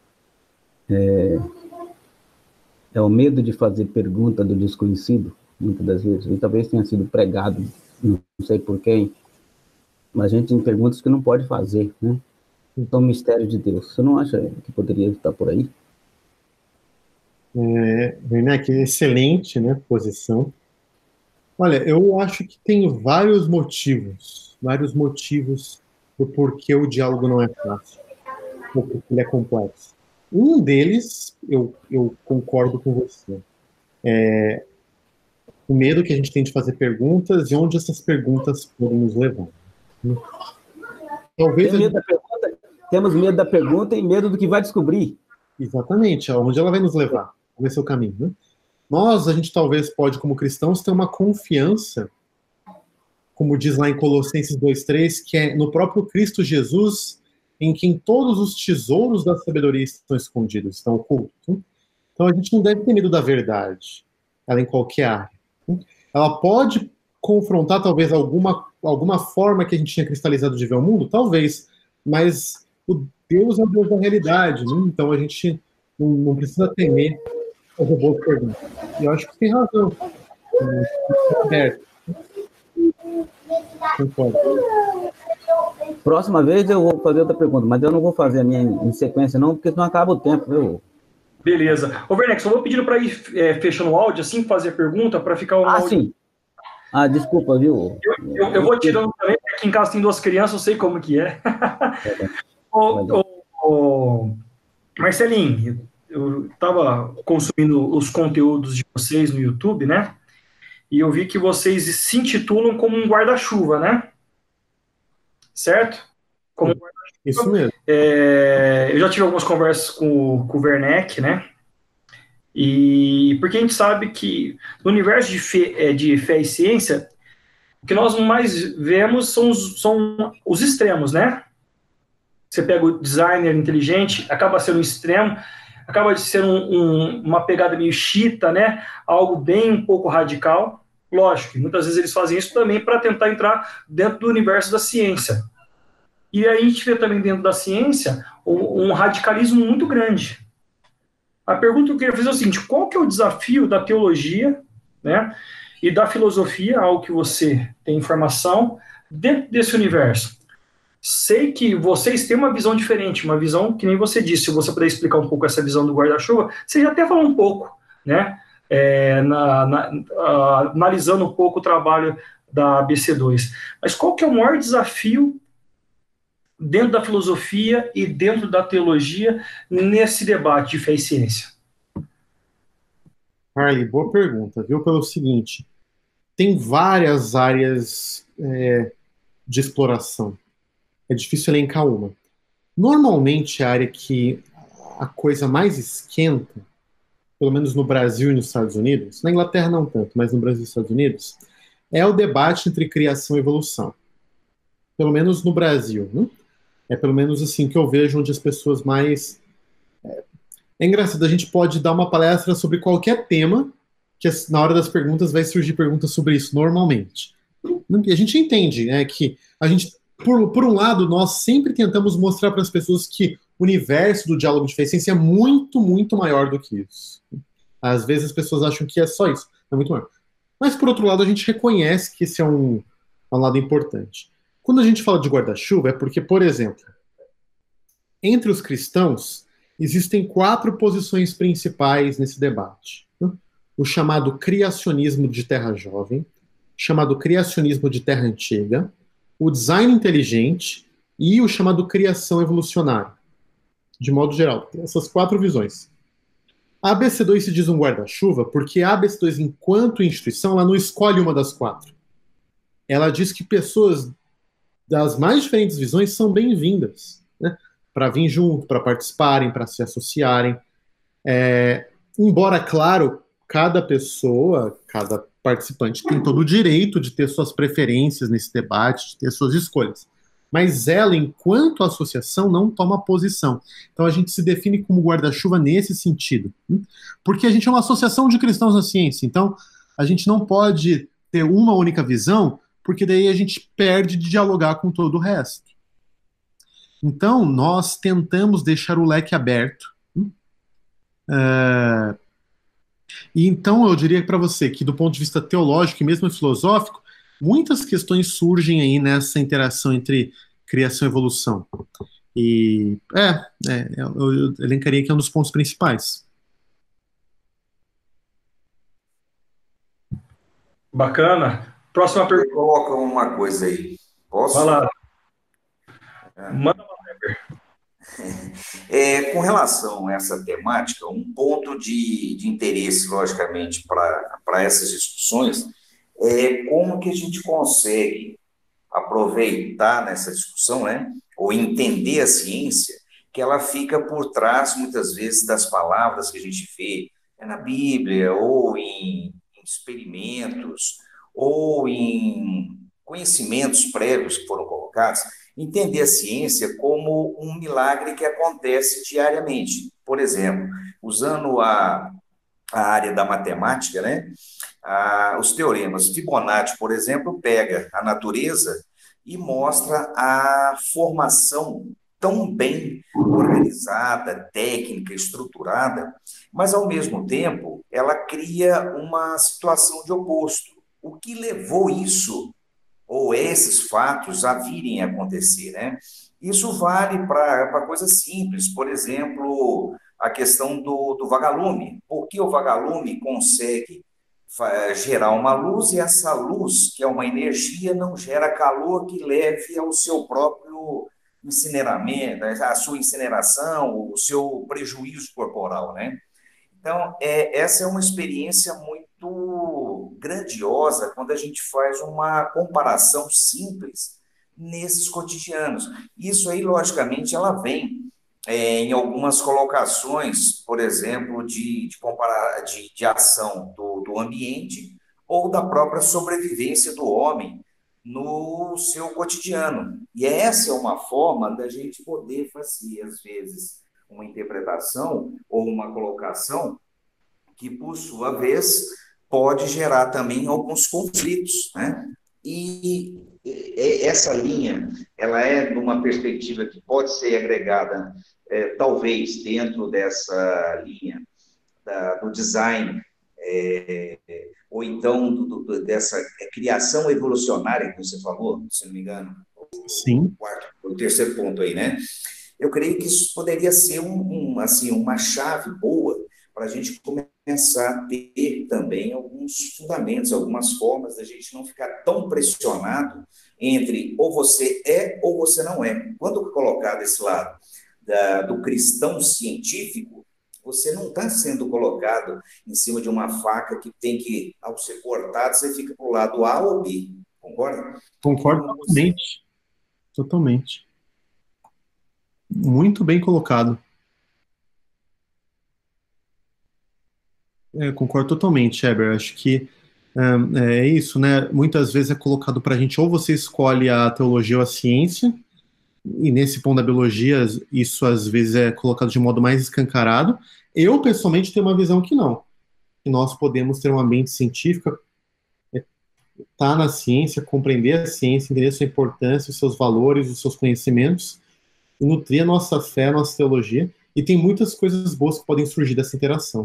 é o medo de fazer pergunta do desconhecido, muitas das vezes, e talvez tenha sido pregado, não sei por quem, mas a gente tem perguntas que não pode fazer, né? Então, o mistério de Deus, você não acha que poderia estar por aí? Werneck, excelente, né, posição. Olha, eu acho que tem vários motivos do porquê o diálogo não é fácil, ou porque ele é complexo. Um deles, eu concordo com você, o medo que a gente tem de fazer perguntas e onde essas perguntas podem nos levar. Talvez Temos medo da pergunta e medo do que vai descobrir. Exatamente, onde ela vai nos levar, qual vai ser o caminho, né? A gente talvez pode, como cristãos, ter uma confiança, como diz lá em Colossenses 2:3, que é no próprio Cristo Jesus, em quem todos os tesouros da sabedoria estão escondidos, estão ocultos. Então a gente não deve ter medo da verdade, ela em qualquer área. Ela pode confrontar talvez alguma forma que a gente tinha cristalizado de ver o mundo, talvez, mas o Deus é o Deus da realidade, né? Então a gente não precisa temer fazer boas perguntas. E eu acho que tem razão. Concordo. Próxima vez eu vou fazer outra pergunta, mas eu não vou fazer a minha em sequência não, porque senão acaba o tempo, viu? Beleza. Ô, Werneck, só vou pedindo para ir fechando o áudio, assim, fazer a pergunta, para ficar o áudio... sim. Desculpa, viu? Eu vou tirando também, porque aqui em casa tem 2 crianças, eu sei como que é. Marcelinho, eu estava consumindo os conteúdos de vocês no YouTube, né? E eu vi que vocês se intitulam como um guarda-chuva, né? Certo? Como um guarda-chuva. Isso mesmo. Eu já tive algumas conversas com o Werneck, né? E porque a gente sabe que no universo de fé e ciência, o que nós mais vemos são os extremos, né? Você pega o designer inteligente, acaba sendo um extremo, acaba de ser uma pegada meio chita, né? Algo bem um pouco radical. Lógico, muitas vezes eles fazem isso também para tentar entrar dentro do universo da ciência. E aí a gente vê também dentro da ciência um radicalismo muito grande. A pergunta que eu queria fazer é o seguinte: qual que é o desafio da teologia, né, e da filosofia, algo que você tem informação, dentro desse universo? Sei que vocês têm uma visão diferente, uma visão que nem você disse. Se você puder explicar um pouco essa visão do guarda-chuva, você já até falou um pouco, né, analisando um pouco o trabalho da ABC2. Mas qual que é o maior desafio dentro da filosofia e dentro da teologia nesse debate de fé e ciência? Harley, boa pergunta, viu? Pelo seguinte, tem várias áreas de exploração. É difícil elencar uma. Normalmente, a área que a coisa mais esquenta, pelo menos no Brasil e nos Estados Unidos, na Inglaterra não tanto, mas no Brasil e nos Estados Unidos, é o debate entre criação e evolução. Pelo menos no Brasil, né? É pelo menos assim que eu vejo onde as pessoas mais... É engraçado, a gente pode dar uma palestra sobre qualquer tema, que na hora das perguntas vai surgir perguntas sobre isso, normalmente. E a gente entende, né, que a gente, por um lado, nós sempre tentamos mostrar para as pessoas que o universo do diálogo de fé e ciência é muito, muito maior do que isso. Às vezes as pessoas acham que é só isso, é muito maior. Mas, por outro lado, a gente reconhece que esse é um lado importante. Quando a gente fala de guarda-chuva, é porque, por exemplo, entre os cristãos, existem 4 posições principais nesse debate. O chamado criacionismo de terra jovem, chamado criacionismo de terra antiga, o design inteligente e o chamado criação evolucionária. De modo geral, essas 4 visões. A ABC2 se diz um guarda-chuva porque a ABC2, enquanto instituição, ela não escolhe uma das 4. Ela diz que pessoas das mais diferentes visões são bem-vindas, né? Para vir junto, para participarem, para se associarem. Embora, claro, cada pessoa, cada participante tem todo o direito de ter suas preferências nesse debate, de ter suas escolhas. Mas ela, enquanto associação, não toma posição. Então a gente se define como guarda-chuva nesse sentido. Porque a gente é uma associação de cristãos na ciência. Então a gente não pode ter uma única visão, porque daí a gente perde de dialogar com todo o resto. Então nós tentamos deixar o leque aberto. E então eu diria para você que, do ponto de vista teológico e mesmo filosófico, muitas questões surgem aí nessa interação entre criação e evolução. E eu elencaria que é um dos pontos principais. Bacana. Próxima pergunta. Coloca uma coisa aí. Posso? Vai lá. Manda uma Com relação a essa temática, um ponto de interesse, logicamente, para essas discussões é como que a gente consegue aproveitar nessa discussão, né, ou entender a ciência, que ela fica por trás, muitas vezes, das palavras que a gente vê na Bíblia, ou em experimentos, ou em conhecimentos prévios que foram colocados. Entender a ciência como um milagre que acontece diariamente. Por exemplo, usando a área da matemática, né? Os teoremas. Fibonacci, por exemplo, pega a natureza e mostra a formação tão bem organizada, técnica, estruturada, mas, ao mesmo tempo, ela cria uma situação de oposto. O que levou isso ou esses fatos a virem a acontecer, né? Isso vale para coisas simples, por exemplo, a questão do vagalume. Por que o vagalume consegue gerar uma luz e essa luz, que é uma energia, não gera calor que leve ao seu próprio incineramento, a sua incineração, o seu prejuízo corporal, né? Então, essa é uma experiência muito grandiosa quando a gente faz uma comparação simples nesses cotidianos. Isso aí, logicamente, ela vem em algumas colocações, por exemplo, de ação do ambiente ou da própria sobrevivência do homem no seu cotidiano. E essa é uma forma da gente poder fazer, às vezes, uma interpretação ou uma colocação que, por sua vez, pode gerar também alguns conflitos, né? E essa linha, ela é de uma perspectiva que pode ser agregada, talvez, dentro dessa linha do design, ou então dessa criação evolucionária que você falou, se não me engano. Sim. O terceiro ponto aí, né? Eu creio que isso poderia ser uma chave boa para a gente começar a ter também alguns fundamentos, algumas formas da gente não ficar tão pressionado entre ou você é ou você não é. Quando colocar desse lado do cristão científico, você não está sendo colocado em cima de uma faca que tem que, ao ser cortado, você fica para o lado A ou B. Concorda? Concordo totalmente. Totalmente. Muito bem colocado. Concordo totalmente, Heber. Acho que é isso, né? Muitas vezes é colocado para a gente, ou você escolhe a teologia ou a ciência, e nesse ponto da biologia, isso às vezes é colocado de modo mais escancarado. Eu, pessoalmente, tenho uma visão que não. Que nós podemos ter uma mente científica, estar na ciência, compreender a ciência, entender a sua importância, os seus valores, os seus conhecimentos, e nutrir a nossa fé, a nossa teologia, e tem muitas coisas boas que podem surgir dessa interação.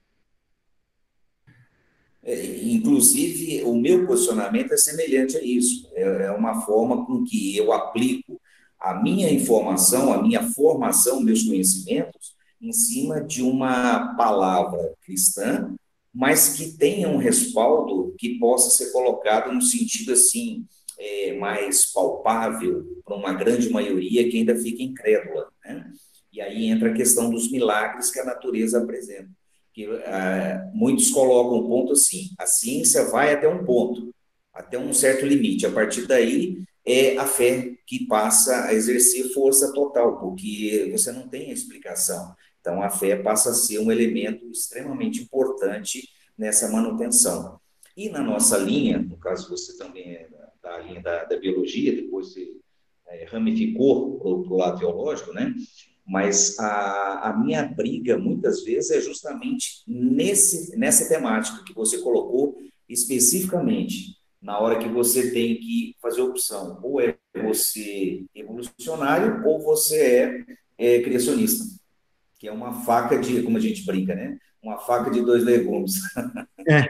Inclusive, o meu posicionamento é semelhante a isso. É uma forma com que eu aplico a minha informação, a minha formação, meus conhecimentos, em cima de uma palavra cristã, mas que tenha um respaldo que possa ser colocado no sentido assim, mais palpável para uma grande maioria que ainda fica incrédula, né? E aí entra a questão dos milagres que a natureza apresenta. Que muitos colocam um ponto assim, a ciência vai até um ponto, até um certo limite, a partir daí é a fé que passa a exercer força total, porque você não tem a explicação. Então, a fé passa a ser um elemento extremamente importante nessa manutenção. E na nossa linha, no caso você também é da linha da biologia, depois você ramificou para o lado teológico, né? Mas a minha briga, muitas vezes, é justamente nessa temática que você colocou especificamente, na hora que você tem que fazer opção. Ou é você evolucionário, ou você criacionista, que é uma faca de, como a gente brinca, né? Uma faca de dois legumes. É,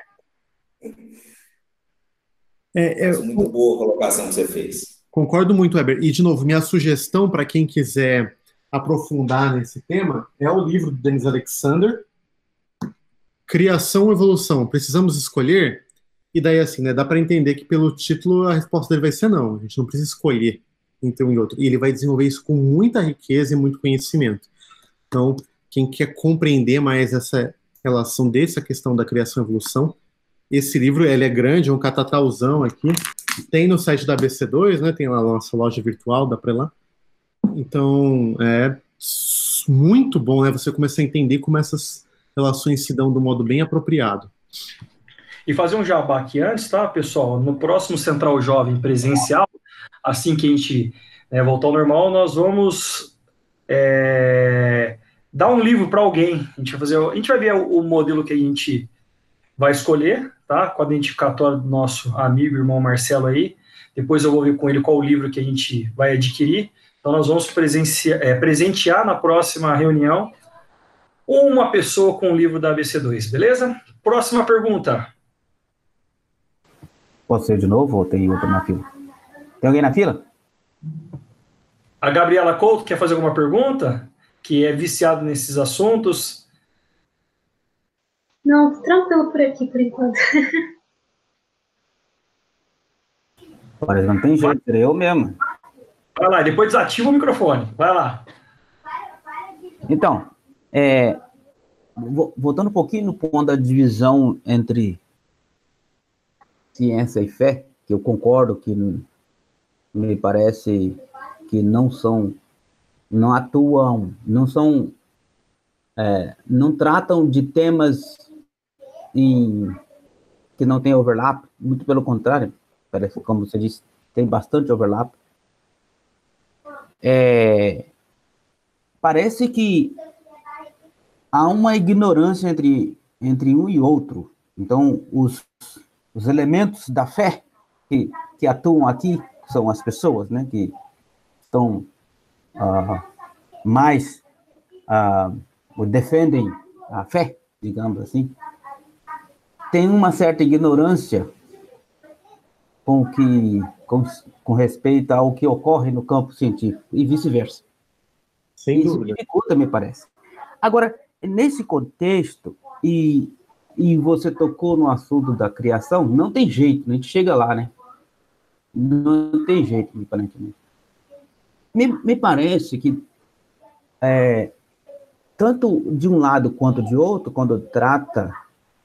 Mas muito boa a colocação que você fez. concordo muito, Weber. E, de novo, minha sugestão para quem quiser aprofundar nesse tema é o livro do Denis Alexander, Criação e Evolução. Precisamos escolher? E daí, assim, né, dá para entender que pelo título a resposta dele vai ser não. A gente não precisa escolher entre um e outro. E ele vai desenvolver isso com muita riqueza e muito conhecimento. Então, quem quer compreender mais essa relação dessa questão da criação e evolução, esse livro, ele é grande, é um catatauzão aqui. Tem no site da ABC2, né? Tem lá a nossa loja virtual, dá para ir lá. Então, é muito bom, né? Você começar a entender como essas relações se dão do modo bem apropriado. E fazer um jabá aqui antes, tá, pessoal? No próximo Central Jovem presencial, assim que a gente voltar ao normal, nós vamos dar um livro para alguém. A gente vai ver o modelo que a gente vai escolher, tá? Com a identificatória do nosso amigo, irmão Marcelo aí. Depois eu vou ver com ele qual o livro que a gente vai adquirir. Então nós vamos presentear na próxima reunião uma pessoa com o livro da ABC2, beleza? Próxima pergunta. Pode ser de novo ou tem outra na fila? Tem alguém na fila? A Gabriela Couto quer fazer alguma pergunta? Que é viciada nesses assuntos? Não, tranquilo por aqui, por enquanto. Parece que não tem jeito, é eu mesmo. Vai lá, depois desativa o microfone. Vai lá. Então, voltando um pouquinho no ponto da divisão entre ciência e fé, que eu concordo que me parece que não atuam, não tratam de temas que não tem overlap, muito pelo contrário, parece, como você disse, tem bastante overlap. Parece que há uma ignorância entre um e outro. Então, os elementos da fé que atuam aqui são as pessoas, né, que estão mais defendem a fé, digamos assim, tem uma certa ignorância com respeito ao que ocorre no campo científico e vice-versa. Sem Isso dúvida. dificulta, me parece. Agora, nesse contexto, e você tocou no assunto da criação, não tem jeito, a gente chega lá, né? Não tem jeito, aparentemente. Me parece que tanto de um lado quanto de outro, quando trata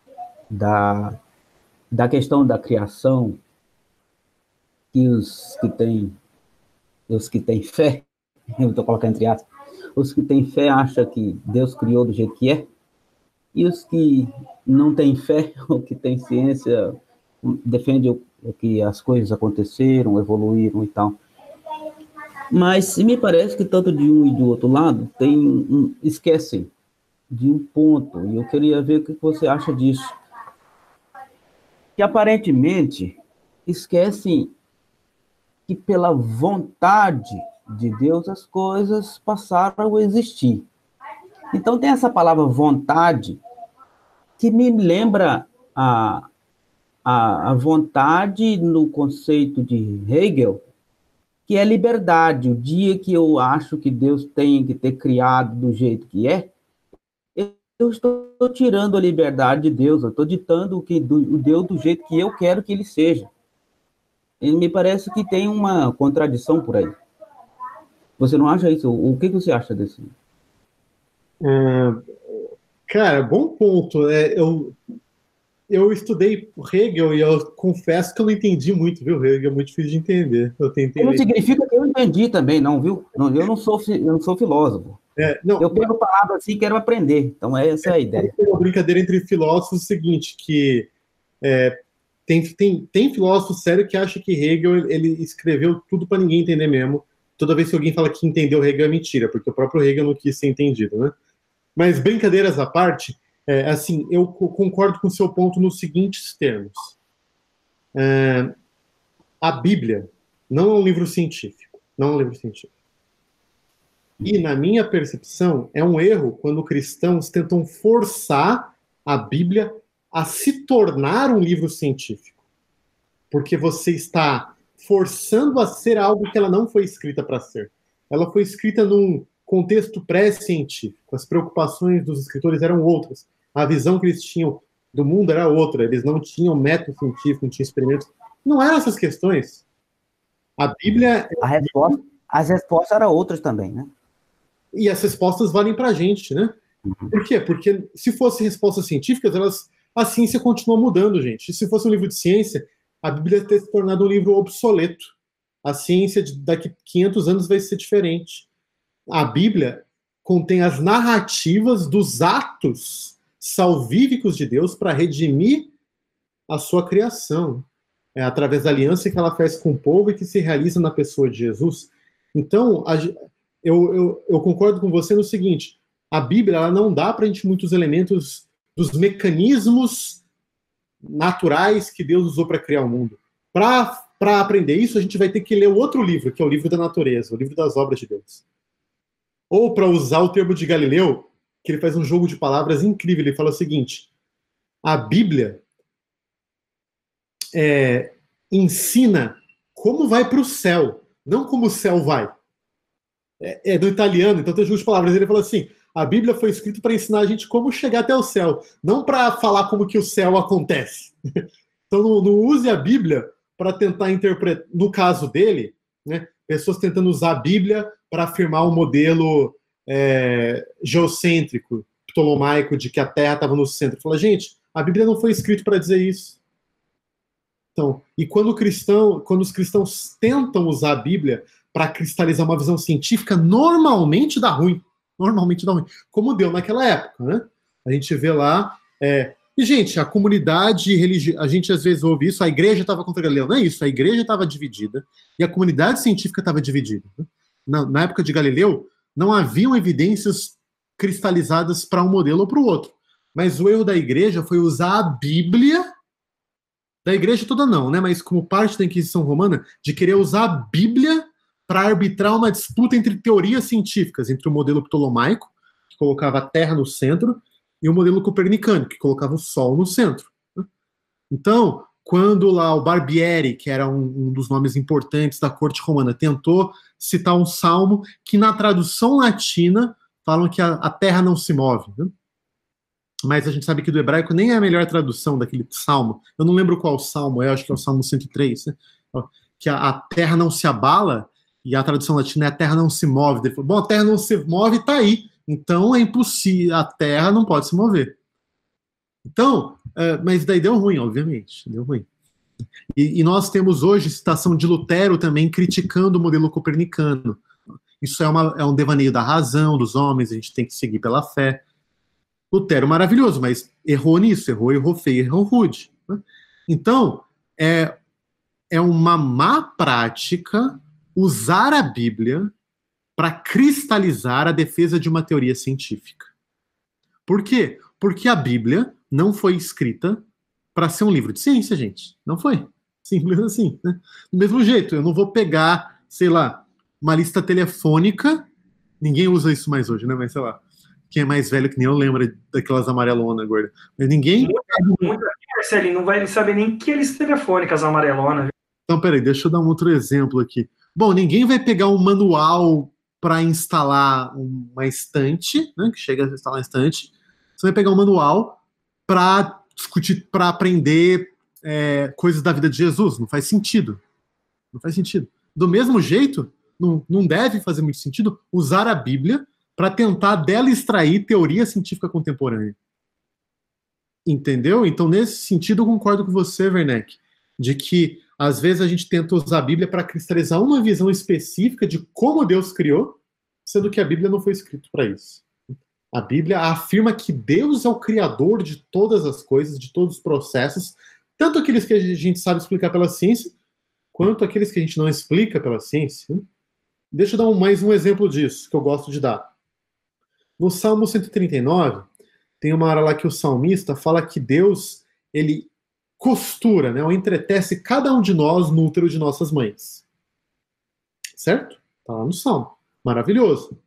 da questão da criação, que os que têm fé, eu estou colocando entre aspas, os que têm fé acham que Deus criou do jeito que é, e os que não têm fé, ou que têm ciência, defendem que as coisas aconteceram, evoluíram e tal. Mas me parece que tanto de um e do outro lado esquecem de um ponto, e eu queria ver o que você acha disso. Que aparentemente esquecem que pela vontade de Deus as coisas passaram a existir. Então tem essa palavra vontade que me lembra a vontade no conceito de Hegel, que é liberdade. O dia que eu acho que Deus tem que ter criado do jeito que é, eu estou tirando a liberdade de Deus, eu estou ditando o Deus do jeito que eu quero que ele seja. E me parece que tem uma contradição por aí. Você não acha isso? O que você acha desse? Cara, bom ponto. eu estudei Hegel e eu confesso que eu não entendi muito, viu? Hegel é muito difícil de entender. Eu tentei Não ler. significa que eu entendi também, não, viu? Eu não sou filósofo. Não, Eu pego palavras assim e quero aprender. Então, essa é a ideia. Tem uma brincadeira entre filósofos o seguinte, que tem filósofo sério que acha que Hegel ele escreveu tudo para ninguém entender mesmo. Toda vez que alguém fala que entendeu Hegel é mentira, porque o próprio Hegel não quis ser entendido, né? Mas brincadeiras à parte, assim, eu concordo com o seu ponto nos seguintes termos. A Bíblia não é um livro científico. Não é um livro científico. E, na minha percepção, é um erro quando cristãos tentam forçar a Bíblia a se tornar um livro científico. Porque você está forçando a ser algo que ela não foi escrita para ser. Ela foi escrita num contexto pré-científico. As preocupações dos escritores eram outras. A visão que eles tinham do mundo era outra. Eles não tinham método científico, não tinham experimentos. Não eram essas questões. A Bíblia... As respostas eram outras também, né? E as respostas valem para a gente, né? Por quê? Porque se fossem respostas científicas, a ciência continua mudando, gente. E se fosse um livro de ciência, a Bíblia teria se tornado um livro obsoleto. A ciência daqui a 500 anos vai ser diferente. A Bíblia contém as narrativas dos atos salvíficos de Deus para redimir a sua criação. Através da aliança que ela faz com o povo e que se realiza na pessoa de Jesus. Então, eu concordo com você no seguinte, a Bíblia ela não dá para a gente muitos elementos dos mecanismos naturais que Deus usou para criar o mundo. Para aprender isso, a gente vai ter que ler o outro livro, que é o livro da natureza, o livro das obras de Deus. Ou, para usar o termo de Galileu, que ele faz um jogo de palavras incrível, ele fala o seguinte, a Bíblia ensina como vai para o céu, não como o céu vai. Do italiano, então tem jogo de palavras. Ele fala assim, a Bíblia foi escrita para ensinar a gente como chegar até o céu, não para falar como que o céu acontece. Então não use a Bíblia para tentar interpretar, no caso dele, né, pessoas tentando usar a Bíblia para afirmar um modelo geocêntrico, ptolomaico, de que a Terra estava no centro. Fala, gente, a Bíblia não foi escrita para dizer isso. Então, e quando os cristãos tentam usar a Bíblia para cristalizar uma visão científica, normalmente dá ruim. Normalmente dá ruim. Como deu naquela época, né? A gente vê lá... E, gente, a comunidade religiosa... A gente às vezes ouve isso, a igreja estava contra Galileu. Não é isso, a igreja estava dividida e a comunidade científica estava dividida. Né? Na época de Galileu, não haviam evidências cristalizadas para um modelo ou para o outro. Mas o erro da igreja foi usar a Bíblia... Da igreja toda não, né? Mas como parte da Inquisição Romana, de querer usar a Bíblia para arbitrar uma disputa entre teorias científicas, entre o modelo ptolomaico, que colocava a Terra no centro, e o modelo copernicano, que colocava o Sol no centro. Então, quando lá o Barbieri, que era um dos nomes importantes da corte romana, tentou citar um salmo que na tradução latina falam que a Terra não se move, né? Mas a gente sabe que do hebraico nem é a melhor tradução daquele salmo. Eu não lembro qual salmo é, acho que é o Salmo 103, né? Que a terra não se abala, e a tradução latina é a terra não se move. Ele falou, bom, a terra não se move, tá aí. Então é impossível, a terra não pode se mover. Então, mas daí deu ruim, obviamente, deu ruim. E nós temos hoje citação de Lutero também criticando o modelo copernicano. Isso é um devaneio da razão dos homens, a gente tem que seguir pela fé. Lutero maravilhoso, mas errou nisso, errou feio, errou rude. Né? Então, é uma má prática usar a Bíblia para cristalizar a defesa de uma teoria científica. Por quê? Porque a Bíblia não foi escrita para ser um livro de ciência, gente. Não foi. Simples assim. Né? Do mesmo jeito, eu não vou pegar, sei lá, uma lista telefônica, ninguém usa isso mais hoje, né? Mas sei lá, quem é mais velho que nem eu lembra daquelas amarelonas, gorda. Mas ninguém... Muita Marcelinho, não vai saber nem que lista telefônica, as amarelonas. Então, peraí, deixa eu dar um outro exemplo aqui. Bom, ninguém vai pegar um manual para instalar uma estante, né? Que chega a instalar uma estante. Você vai pegar um manual para discutir, para aprender coisas da vida de Jesus. Não faz sentido. Não faz sentido. Do mesmo jeito, não deve fazer muito sentido usar a Bíblia para tentar dela extrair teoria científica contemporânea. Entendeu? Então, nesse sentido, eu concordo com você, Werneck, de que às vezes a gente tenta usar a Bíblia para cristalizar uma visão específica de como Deus criou, sendo que a Bíblia não foi escrita para isso. A Bíblia afirma que Deus é o criador de todas as coisas, de todos os processos, tanto aqueles que a gente sabe explicar pela ciência, quanto aqueles que a gente não explica pela ciência. Deixa eu dar mais um exemplo disso, que eu gosto de dar. No Salmo 139, tem uma hora lá que o salmista fala que Deus, ele costura, né, ou entretece cada um de nós no útero de nossas mães. Certo? Está lá no Salmo. Maravilhoso.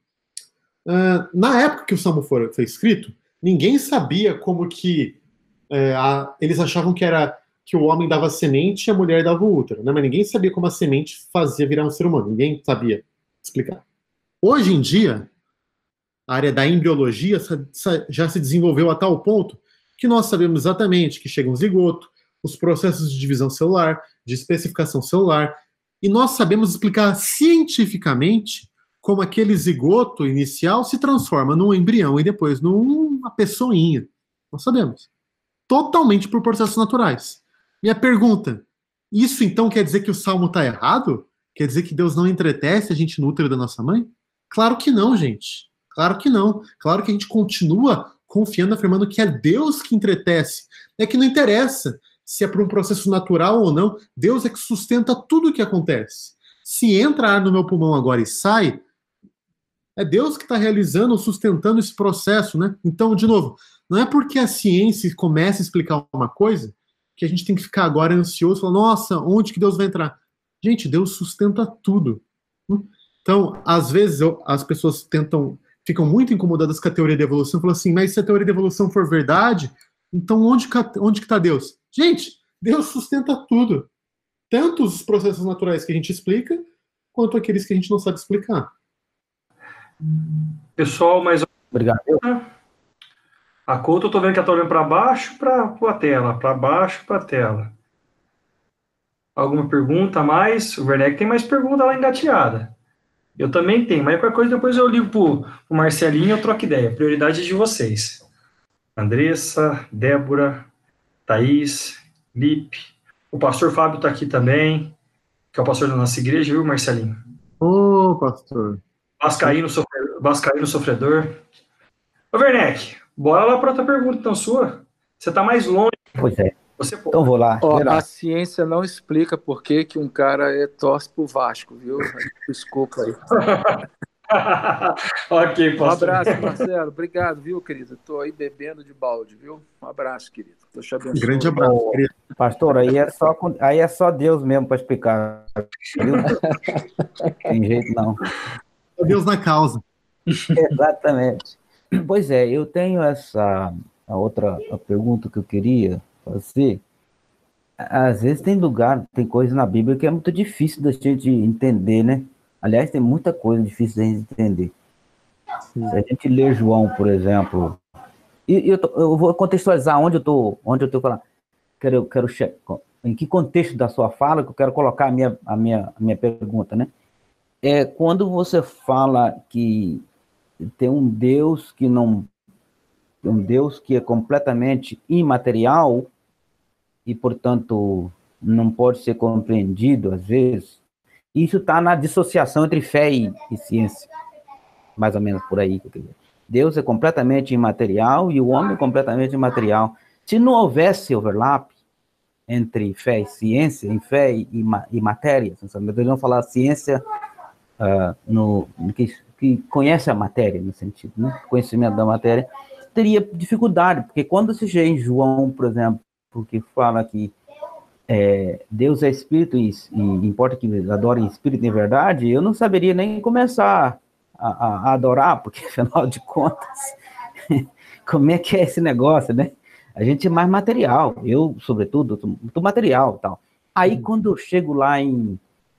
Na época que o Salmo foi escrito, ninguém sabia como que eles achavam que era que o homem dava semente e a mulher dava o útero, né? Mas ninguém sabia como a semente fazia virar um ser humano. Ninguém sabia explicar. Hoje em dia, a área da embriologia já se desenvolveu a tal ponto que nós sabemos exatamente que chega um zigoto, os processos de divisão celular, de especificação celular, e nós sabemos explicar cientificamente como aquele zigoto inicial se transforma num embrião e depois numa pessoinha. Nós sabemos. Totalmente por processos naturais. Minha pergunta, isso então quer dizer que o Salmo está errado? Quer dizer que Deus não entretece a gente no útero da nossa mãe? Claro que não, gente. Claro que não. Claro que a gente continua confiando, afirmando que é Deus que entretece. É que não interessa se é por um processo natural ou não, Deus é que sustenta tudo o que acontece. Se entra ar no meu pulmão agora e sai, é Deus que está realizando, sustentando esse processo, né? Então, de novo, não é porque a ciência começa a explicar uma coisa que a gente tem que ficar agora ansioso, falando, nossa, onde que Deus vai entrar? Gente, Deus sustenta tudo. Então, às vezes, as pessoas ficam muito incomodadas com a teoria da evolução, falam assim, mas se a teoria da evolução for verdade, então onde que está Deus? Gente, Deus sustenta tudo. Tanto os processos naturais que a gente explica, quanto aqueles que a gente não sabe explicar. Pessoal, mas... Obrigado. A Couto, eu tô vendo que ela tá olhando para baixo, para a tela, para baixo, para a tela. Alguma pergunta a mais? O Werneck tem mais pergunta lá engatilhada. Eu também tenho, mas qualquer coisa depois eu ligo pro Marcelinho e eu troco ideia. Prioridade de vocês. Andressa, Débora, Thaís, Lipe. O pastor Fábio está aqui também, que é o pastor da nossa igreja, viu, Marcelinho? Ô, pastor. Vascaíno sofredor. Ô, Werneck, bora lá para outra pergunta, então, sua. Você está mais longe. Pois é. Você pode. Então vou lá. A ciência não explica por que um cara torce pro Vasco, viu? Desculpa aí. Ok, pastor. Um abraço, Marcelo. Obrigado, viu, querido? Estou aí bebendo de balde, viu? Um abraço, querido. Deus te abençoe. Grande abraço, querido. Pastor, aí é só Deus mesmo para explicar. Viu? Tem jeito não. Deus na causa. Exatamente. Pois é, eu tenho a pergunta que eu queria fazer. Às vezes tem coisa na Bíblia que é muito difícil da gente entender, né? Aliás, tem muita coisa difícil da gente entender. Se a gente lê João, por exemplo, eu vou contextualizar onde eu tô falando. Quero checar em que contexto da sua fala que eu quero colocar a minha pergunta, né? É quando você fala que tem um Deus que é completamente imaterial e, portanto, não pode ser compreendido, às vezes. Isso está na dissociação entre fé e ciência, mais ou menos por aí. Deus é completamente imaterial e o homem é completamente imaterial. Se não houvesse overlap entre fé e ciência, em fé e matéria, deveriam falar ciência que conhece a matéria, no sentido, né? Conhecimento da matéria, teria dificuldade, porque quando se chega em João, por exemplo, porque fala que Deus é espírito e importa que adorem espírito em verdade, eu não saberia nem começar a adorar, porque, afinal de contas, como é que é esse negócio, né? A gente é mais material, eu, sobretudo, sou muito material e tal. Aí, quando eu chego lá em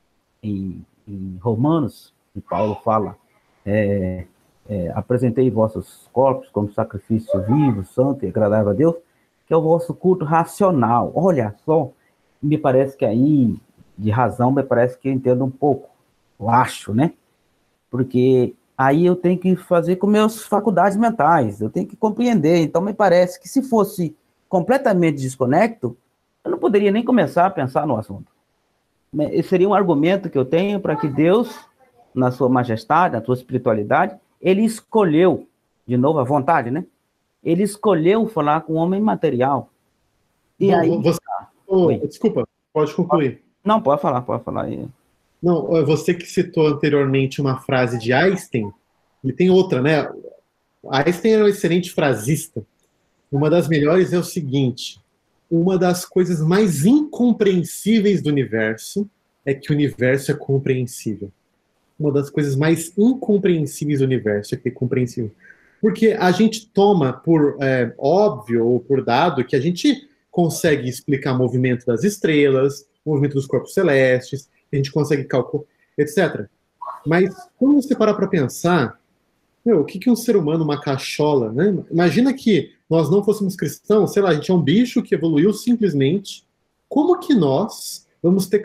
Romanos, e Paulo fala, apresentei vossos corpos como sacrifício vivo, santo e agradável a Deus, que é o vosso culto racional. Olha só, me parece que aí, de razão, me parece que eu entendo um pouco, eu acho, né? Porque aí eu tenho que fazer com meus faculdades mentais, eu tenho que compreender. Então, me parece que se fosse completamente desconecto, eu não poderia nem começar a pensar no assunto. Esse seria um argumento que eu tenho para que Deus, na sua majestade, na sua espiritualidade, ele escolheu, de novo, a vontade, né? Ele escolheu falar com o homem material. E Bom, aí... desculpa, pode concluir. Não, pode falar. Não, você que citou anteriormente uma frase de Einstein, ele tem outra, né? Einstein era um excelente frasista. Uma das melhores é o seguinte: uma das coisas mais incompreensíveis do universo é que o universo é compreensível. Uma das coisas mais incompreensíveis do universo é que é compreensível. Porque a gente toma por óbvio ou por dado que a gente consegue explicar o movimento das estrelas, o movimento dos corpos celestes, a gente consegue calcular, etc. Mas quando você parar para pensar, o que um ser humano, uma cachola, né? Imagina que nós não fôssemos cristãos, sei lá, a gente é um bicho que evoluiu simplesmente. Como que nós vamos ter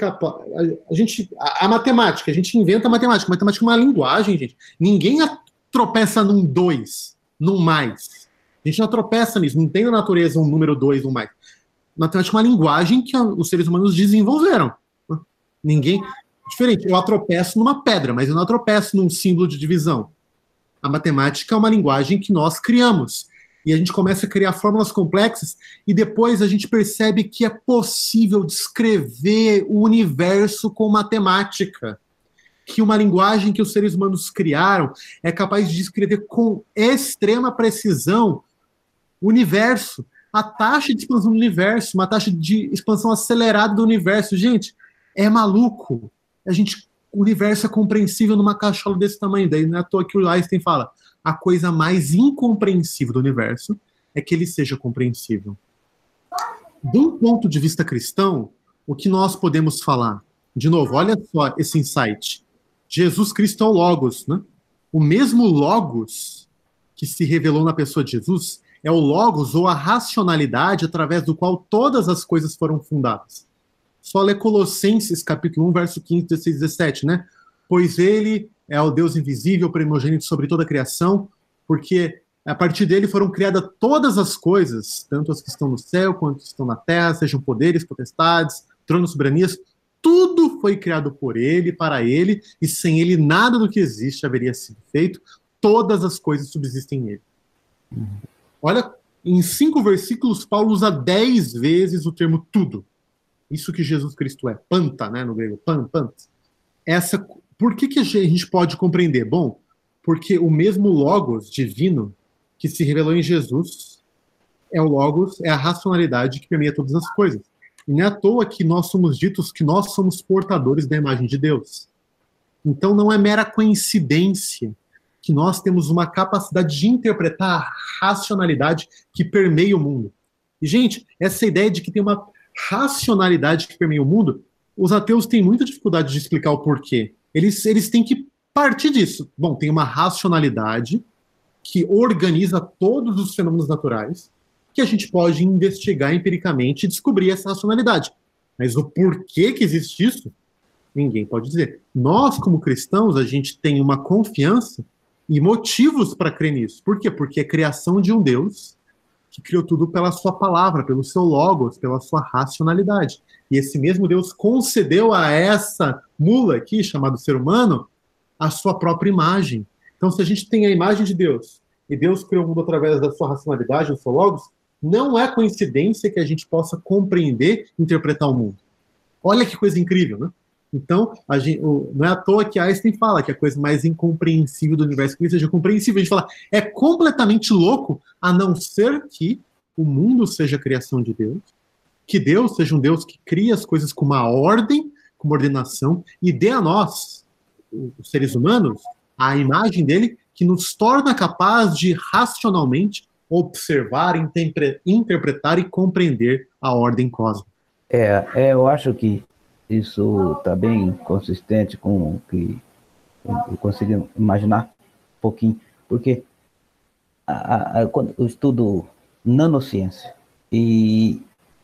a matemática, a gente inventa a matemática. A matemática é uma linguagem, gente. Ninguém tropeça num 2, num mais. A gente não tropeça nisso, não tem na natureza um número 2, um mais. Matemática é uma linguagem que os seres humanos desenvolveram. Ninguém... Diferente, eu atropeço numa pedra, mas eu não atropeço num símbolo de divisão. A matemática é uma linguagem que nós criamos. E a gente começa a criar fórmulas complexas e depois a gente percebe que é possível descrever o universo com matemática. Que uma linguagem que os seres humanos criaram é capaz de descrever com extrema precisão o universo, a taxa de expansão do universo, uma taxa de expansão acelerada do universo. Gente, é maluco. O universo é compreensível numa cachola desse tamanho. Daí não é à toa que o Einstein fala: a coisa mais incompreensível do universo é que ele seja compreensível. De um ponto de vista cristão, o que nós podemos falar? De novo, olha só esse insight. Jesus Cristo é o Logos, né? O mesmo Logos que se revelou na pessoa de Jesus é o Logos, ou a racionalidade através do qual todas as coisas foram fundadas. Só lê Colossenses, capítulo 1, verso 15, 16 e 17, né? Pois ele é o Deus invisível, primogênito sobre toda a criação, porque a partir dele foram criadas todas as coisas, tanto as que estão no céu quanto as que estão na terra, sejam poderes, potestades, tronos, soberanias, tudo foi criado por ele, para ele, e sem ele nada do que existe haveria sido feito, todas as coisas subsistem nele. Olha, em 5 versículos, Paulo usa 10 vezes o termo tudo. Isso que Jesus Cristo é, panta, né, no grego, pantas. Por que a gente pode compreender? Bom, porque o mesmo Logos divino que se revelou em Jesus é o Logos, é a racionalidade que permeia todas as coisas. E não é à toa que nós somos ditos que nós somos portadores da imagem de Deus. Então não é mera coincidência que nós temos uma capacidade de interpretar a racionalidade que permeia o mundo. E, gente, essa ideia de que tem uma racionalidade que permeia o mundo, os ateus têm muita dificuldade de explicar o porquê. Eles têm que partir disso. Bom, tem uma racionalidade que organiza todos os fenômenos naturais, que a gente pode investigar empiricamente e descobrir essa racionalidade. Mas o porquê que existe isso, ninguém pode dizer. Nós, como cristãos, a gente tem uma confiança e motivos para crer nisso. Por quê? Porque é criação de um Deus que criou tudo pela sua palavra, pelo seu Logos, pela sua racionalidade. E esse mesmo Deus concedeu a essa mula aqui, chamado ser humano, a sua própria imagem. Então, se a gente tem a imagem de Deus, e Deus criou o mundo através da sua racionalidade, do seu Logos, não é coincidência que a gente possa compreender e interpretar o mundo. Olha que coisa incrível, né? Então, não é à toa que Einstein fala que a coisa mais incompreensível do universo que seja compreensível. A gente fala, é completamente louco, a não ser que o mundo seja a criação de Deus, que Deus seja um Deus que cria as coisas com uma ordem, com uma ordenação, e dê a nós, os seres humanos, a imagem dele, que nos torna capaz de racionalmente observar, interpretar e compreender a ordem cósmica. Eu acho que isso está bem consistente com o que eu consigo imaginar um pouquinho, porque quando eu estudo nanociência e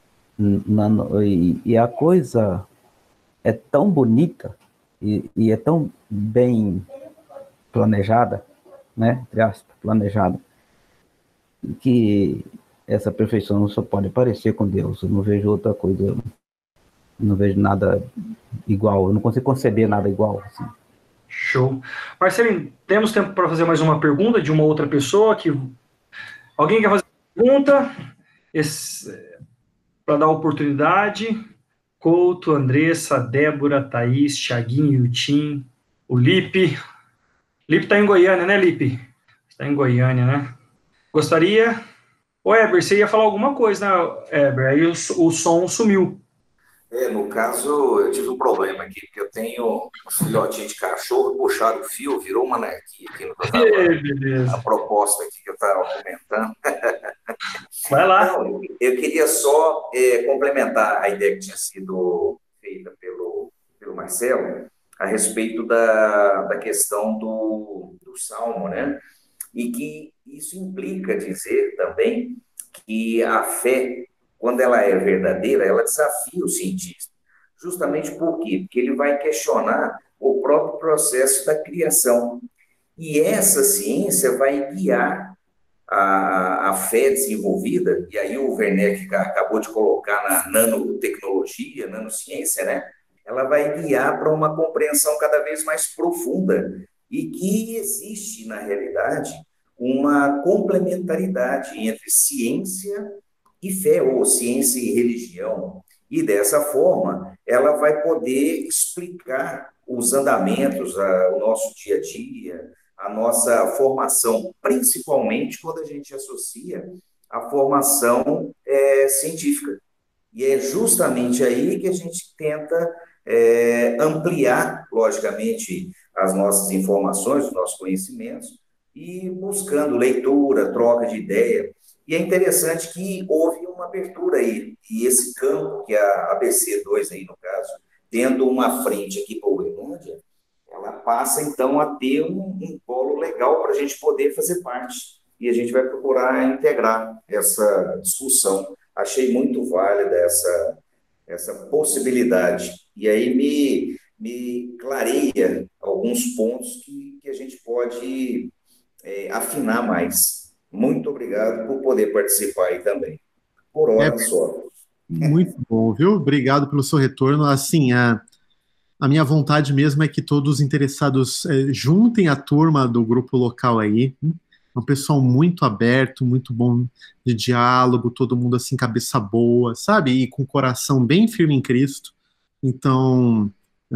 a coisa é tão bonita e é tão bem planejada, né, entre aspas, planejada, que essa perfeição só pode aparecer com Deus. Eu não vejo outra coisa, eu não vejo nada igual, eu não consigo conceber nada igual. Assim. Show. Marcelinho, temos tempo para fazer mais uma pergunta de uma outra pessoa? Alguém quer fazer pergunta? Para dar oportunidade. Couto, Andressa, Débora, Thaís, Thiaguinho, Yutim, o Lipe. Lipe está em Goiânia, né, Lipe? Está em Goiânia, né? Gostaria... Ô, Eber, você ia falar alguma coisa, né, Eber? Aí o som sumiu. No caso, eu tive um problema aqui, porque eu tenho um filhotinho de cachorro, puxaram o fio, virou uma anarquia aqui no que eu tava, a proposta aqui que eu estava comentando. Vai lá. Não, eu queria só complementar a ideia que tinha sido feita pelo Marcelo a respeito da questão do Salmo, né? E que isso implica dizer também que a fé, quando ela é verdadeira, ela desafia o cientista. Justamente por quê? Porque ele vai questionar o próprio processo da criação. E essa ciência vai guiar a fé desenvolvida, e aí o Werneck acabou de colocar na nanotecnologia, nanociência, né? Ela vai guiar para uma compreensão cada vez mais profunda e que existe, na realidade, uma complementaridade entre ciência e fé, ou ciência e religião. E dessa forma, ela vai poder explicar os andamentos, o nosso dia a dia, a nossa formação, principalmente quando a gente associa a formação científica. E é justamente aí que a gente tenta ampliar, logicamente, as nossas informações, os nossos conhecimentos, e buscando leitura, troca de ideia. E é interessante que houve uma abertura aí, e esse campo, que é a ABC2 aí no caso, tendo uma frente aqui para o Uberlândia, ela passa então a ter um polo legal para a gente poder fazer parte. E a gente vai procurar integrar essa discussão. Achei muito válida essa possibilidade. E aí me clareia alguns pontos que a gente pode afinar mais. Muito obrigado por poder participar aí também. Por hora só. Muito bom, viu? Obrigado pelo seu retorno. Assim, a minha vontade mesmo é que todos os interessados juntem a turma do grupo local aí. É um pessoal muito aberto, muito bom de diálogo, todo mundo assim, cabeça boa, sabe? E com o coração bem firme em Cristo. Então,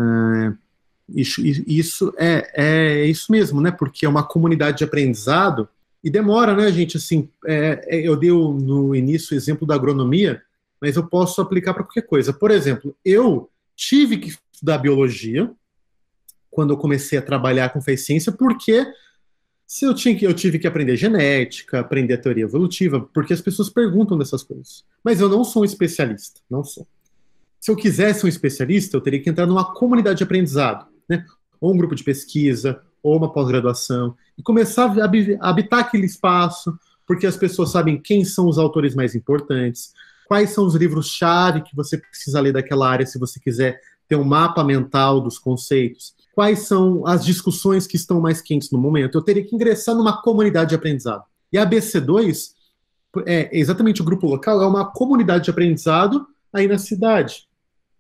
isso é isso mesmo, né? Porque é uma comunidade de aprendizado e demora, né, gente? Assim, eu dei no início o exemplo da agronomia, mas eu posso aplicar para qualquer coisa. Por exemplo, eu tive que estudar biologia quando eu comecei a trabalhar com fé ciência, porque eu tive que aprender genética, aprender a teoria evolutiva, porque as pessoas perguntam dessas coisas. Mas eu não sou um especialista, não sou. Se eu quisesse um especialista, eu teria que entrar numa comunidade de aprendizado, né? Ou um grupo de pesquisa, ou uma pós-graduação, e começar a habitar aquele espaço, porque as pessoas sabem quem são os autores mais importantes, quais são os livros-chave que você precisa ler daquela área se você quiser ter um mapa mental dos conceitos, quais são as discussões que estão mais quentes no momento. Eu teria que ingressar numa comunidade de aprendizado. E a ABC2, exatamente o grupo local, é uma comunidade de aprendizado aí na cidade.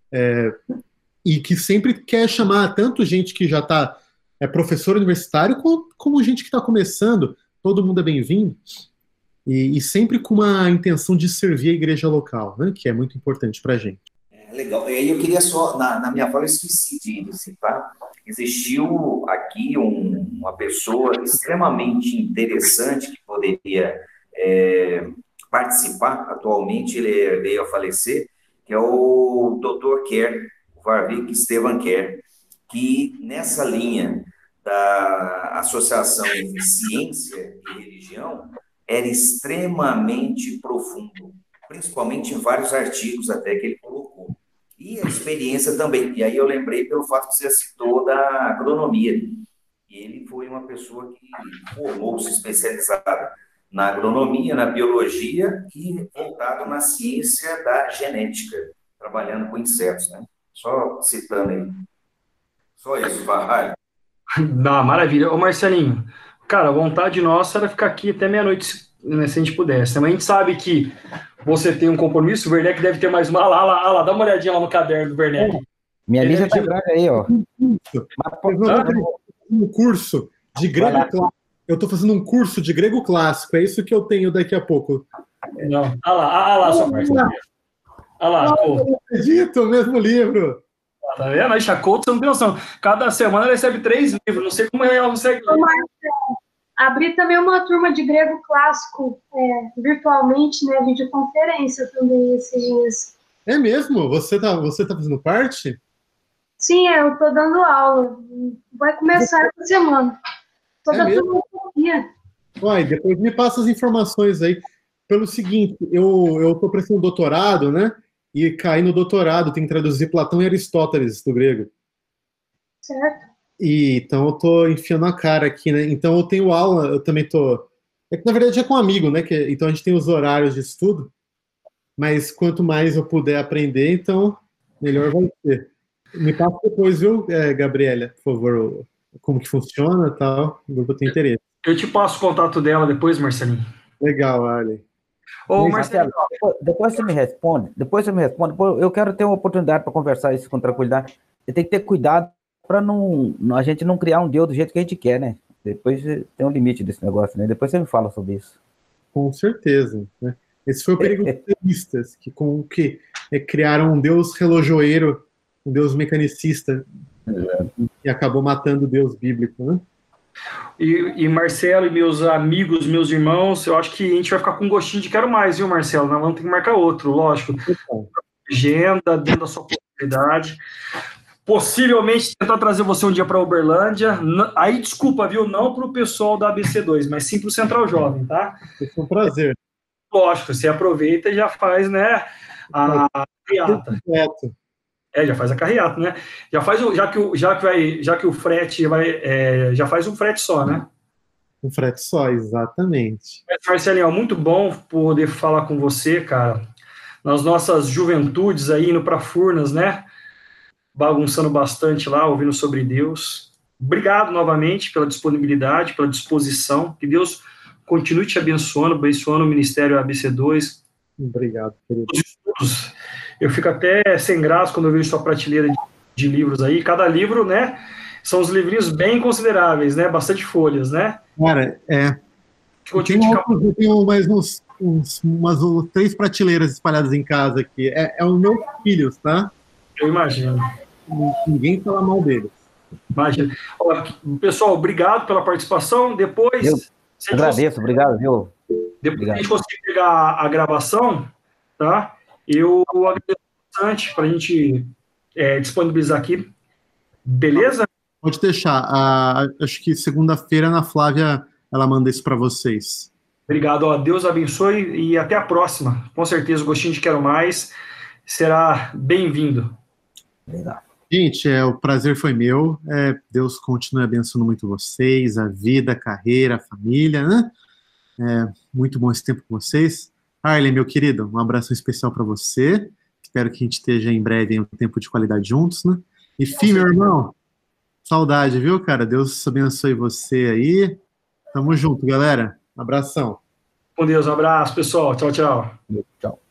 E que sempre quer chamar tanto gente que já está professor universitário, como gente que está começando. Todo mundo é bem-vindo. E sempre com uma intenção de servir a igreja local, né, que é muito importante para a gente. Legal. E aí eu queria só, na minha fala, eu esqueci de citar, existiu aqui uma pessoa extremamente interessante que poderia participar atualmente, ele veio a falecer, que é o Dr. Kerr, o Warwick Stephen Kerr, que nessa linha da associação entre ciência e religião era extremamente profundo, principalmente em vários artigos até que ele colocou. E a experiência também. E aí eu lembrei pelo fato que você citou da agronomia. E ele foi uma pessoa que formou-se especializada na agronomia, na biologia e voltado na ciência da genética, trabalhando com insetos, né? Só citando aí. Só isso, Farralho. Maravilha. Ô, Marcelinho, cara, a vontade nossa era ficar aqui até meia-noite né, se a gente pudesse. Mas a gente sabe que você tem um compromisso, o Werneck deve ter mais uma. Ah lá, dá uma olhadinha lá no caderno do Werneck. Minha lista tá grande aí, ó. Um curso de grego clássico. Eu estou fazendo um curso de grego clássico, é isso que eu tenho daqui a pouco. Não. Ah lá, sua parceria. Ah lá, pô. Não acredito, o mesmo livro. Tá vendo? A Chacouto, você não tem noção. Cada semana ela recebe 3 livros, não sei como ela consegue ler. Abri também uma turma de grego clássico virtualmente, né? Videoconferência também esses dias. É mesmo? Você tá fazendo parte? Sim, eu estou dando aula. Vai começar essa semana. Toda turma dia. Uai, depois me passa as informações aí. Pelo seguinte, eu estou prestando doutorado, né? E caí no doutorado, tem que traduzir Platão e Aristóteles do grego. Certo. E então eu estou enfiando a cara aqui, né? Então eu tenho aula, eu também estou. É que na verdade é com um amigo, né? Então a gente tem os horários de estudo, mas quanto mais eu puder aprender, então melhor vai ser. Me passa depois, viu, Gabriela, por favor, como que funciona e tal. Eu tenho interesse. Eu te passo o contato dela depois, Marcelinho. Legal, Arley. Ô, Marcelo, depois você me responde. Eu quero ter uma oportunidade para conversar isso com tranquilidade. Você tem que ter cuidado para a gente não criar um Deus do jeito que a gente quer, né? Depois tem um limite desse negócio, né? Depois você me fala sobre isso. Com certeza. Né? Esse foi o perigo dos teístas, que criaram um Deus relojoeiro, um Deus mecanicista, que acabou matando o Deus bíblico, né? E Marcelo e meus amigos, meus irmãos, eu acho que a gente vai ficar com um gostinho de quero mais, viu, Marcelo? Nós vamos ter que marcar outro, lógico. Agenda, dentro da sua possibilidade. Possivelmente tentar trazer você um dia para Uberlândia. Aí, desculpa, viu? Não para o pessoal da ABC2, mas sim para o Central Jovem, tá? Foi um prazer. Lógico, você aproveita e já faz, né, a carreata. Já faz a carreata, né? Já que o frete já faz um frete só, né? Um frete só, exatamente. Mas, Marcelinho, muito bom poder falar com você, cara. Nas nossas juventudes aí, indo para Furnas, né? Bagunçando bastante lá, ouvindo sobre Deus. Obrigado novamente pela disponibilidade, pela disposição. Que Deus continue te abençoando o Ministério ABC2. Obrigado, querido. Os estudos. Eu fico até sem graça quando eu vejo sua prateleira de livros aí. Cada livro, né? São uns livrinhos bem consideráveis, né? Bastante folhas, né? Cara, eu tenho mais umas 3 prateleiras espalhadas em casa aqui. É os meus filhos, tá? Eu imagino. Ninguém fala mal deles. Imagina. Pessoal, obrigado pela participação. Depois. Agradeço, obrigado, viu? Depois que a gente conseguir pegar a gravação, tá? Eu agradeço bastante para a gente disponibilizar aqui. Beleza? Pode deixar. Acho que segunda-feira, Ana Flávia, ela manda isso para vocês. Obrigado. Deus abençoe e até a próxima. Com certeza, o gostinho de quero mais será bem-vindo. Gente, o prazer foi meu. Deus continue abençoando muito vocês, a vida, a carreira, a família, né? Muito bom esse tempo com vocês. Arlen, meu querido, um abraço especial para você. Espero que a gente esteja em breve em um tempo de qualidade juntos, né? E Fih, meu irmão, saudade, viu, cara? Deus abençoe você aí. Tamo junto, galera. Abração. Com Deus, um abraço, pessoal. Tchau, tchau. Tchau.